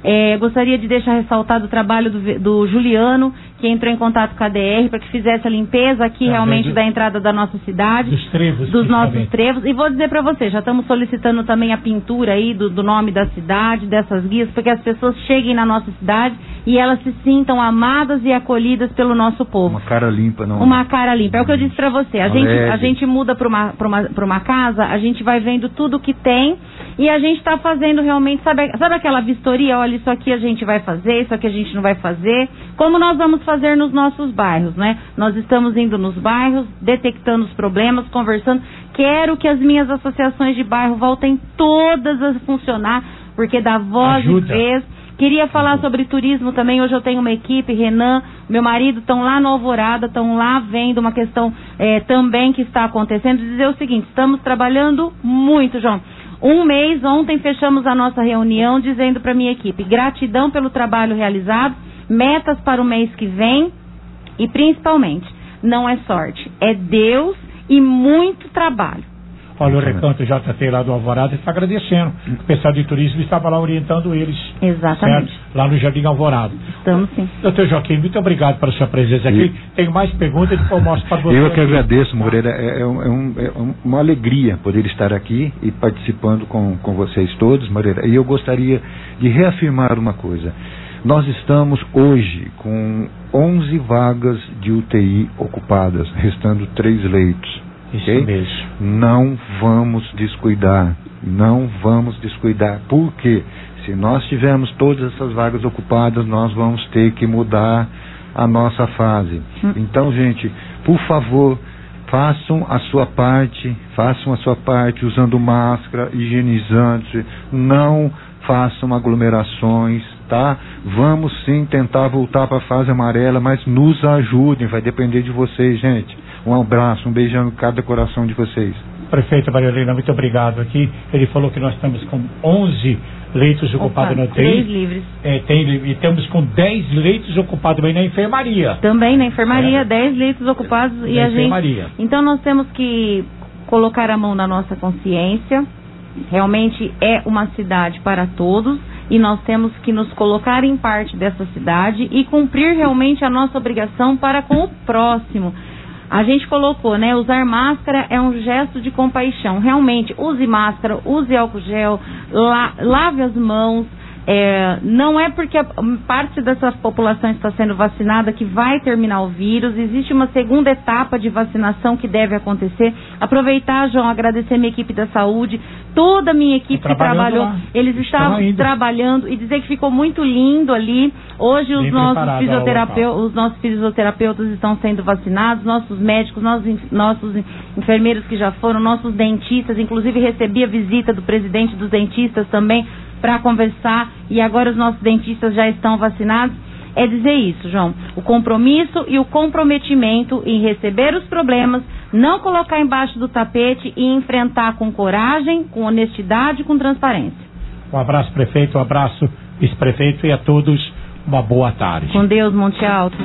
É, gostaria de deixar ressaltado o trabalho do, do Juliano, que entrou em contato com a D R para que fizesse a limpeza aqui, é, realmente do, da entrada da nossa cidade, dos trevos, dos nossos trevos. E vou dizer para você, já estamos solicitando também a pintura aí do, do nome da cidade, dessas guias, para que as pessoas cheguem na nossa cidade e elas se sintam amadas e acolhidas pelo nosso povo. Uma cara limpa, não? Uma cara limpa. É o que eu disse para você. A gente, a gente muda para uma, pra uma, pra uma casa, a gente vai vendo tudo que tem e a gente está fazendo realmente, sabe, sabe aquela vistoria? Olha, isso aqui a gente vai fazer, isso aqui a gente não vai fazer. Como nós vamos fazer nos nossos bairros, né? Nós estamos indo nos bairros, detectando os problemas, conversando. Quero que as minhas associações de bairro voltem todas a funcionar, porque dá voz e vez. Queria falar sobre turismo também. Hoje eu tenho uma equipe, Renan, meu marido, estão lá no Alvorada, estão lá vendo uma questão é, também que está acontecendo. Dizer o seguinte, estamos trabalhando muito, João. Um mês, ontem fechamos a nossa reunião dizendo para minha equipe, gratidão pelo trabalho realizado, metas para o mês que vem e principalmente, não é sorte, é Deus e muito trabalho. Olha, o Recanto J T lá do Alvorada está agradecendo. O pessoal de turismo estava lá orientando eles. Exatamente. Certo? Lá no Jardim Alvorada. Estamos sim. Doutor Joaquim, muito obrigado pela sua presença aqui. E... Tem mais perguntas que eu mostro para você. Eu que agradeço, Moreira. É, é, um, é, um, é uma alegria poder estar aqui e participando com, com vocês todos, Moreira. E eu gostaria de reafirmar uma coisa. Nós estamos hoje com onze vagas de U T I ocupadas, restando três leitos. Isso okay? mesmo. Não vamos descuidar, não vamos descuidar, porque se nós tivermos todas essas vagas ocupadas, nós vamos ter que mudar a nossa fase. Hum. Então, gente, por favor, façam a sua parte, façam a sua parte usando máscara, higienizante, não façam aglomerações, tá? Vamos sim tentar voltar para a fase amarela, mas nos ajudem, vai depender de vocês, gente. Um abraço, um beijão em cada coração de vocês. Prefeita Maria Helena, muito obrigado aqui. Ele falou que nós estamos com onze leitos ocupados na U T I. três livres. É, tem, e estamos com dez leitos ocupados também na enfermaria. Também na enfermaria, é. dez leitos ocupados. Na e a enfermaria. gente. Então nós temos que colocar a mão na nossa consciência. Realmente é uma cidade para todos. E nós temos que nos colocar em parte dessa cidade e cumprir realmente a nossa obrigação para com o próximo. A gente colocou, né, usar máscara é um gesto de compaixão. Realmente, use máscara, use álcool gel, la, lave as mãos. É, não é porque a parte dessa população está sendo vacinada que vai terminar o vírus. Existe uma segunda etapa de vacinação que deve acontecer. Aproveitar, João, agradecer a minha equipe da saúde, toda a minha equipe que trabalhou. Lá. Eles estavam trabalhando e dizer que ficou muito lindo ali. Hoje os nossos, fisioterapeutas, os nossos fisioterapeutas estão sendo vacinados, nossos médicos, nossos, nossos enfermeiros que já foram, nossos dentistas. Inclusive recebi a visita do presidente dos dentistas também para conversar, e agora os nossos dentistas já estão vacinados. É dizer isso, João, o compromisso e o comprometimento em receber os problemas, não colocar embaixo do tapete e enfrentar com coragem, com honestidade e com transparência. Um abraço, prefeito, um abraço, vice-prefeito, e a todos uma boa tarde. Com Deus, Monte Alto.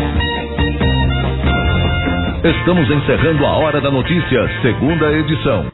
Estamos encerrando a Hora da Notícia, segunda edição.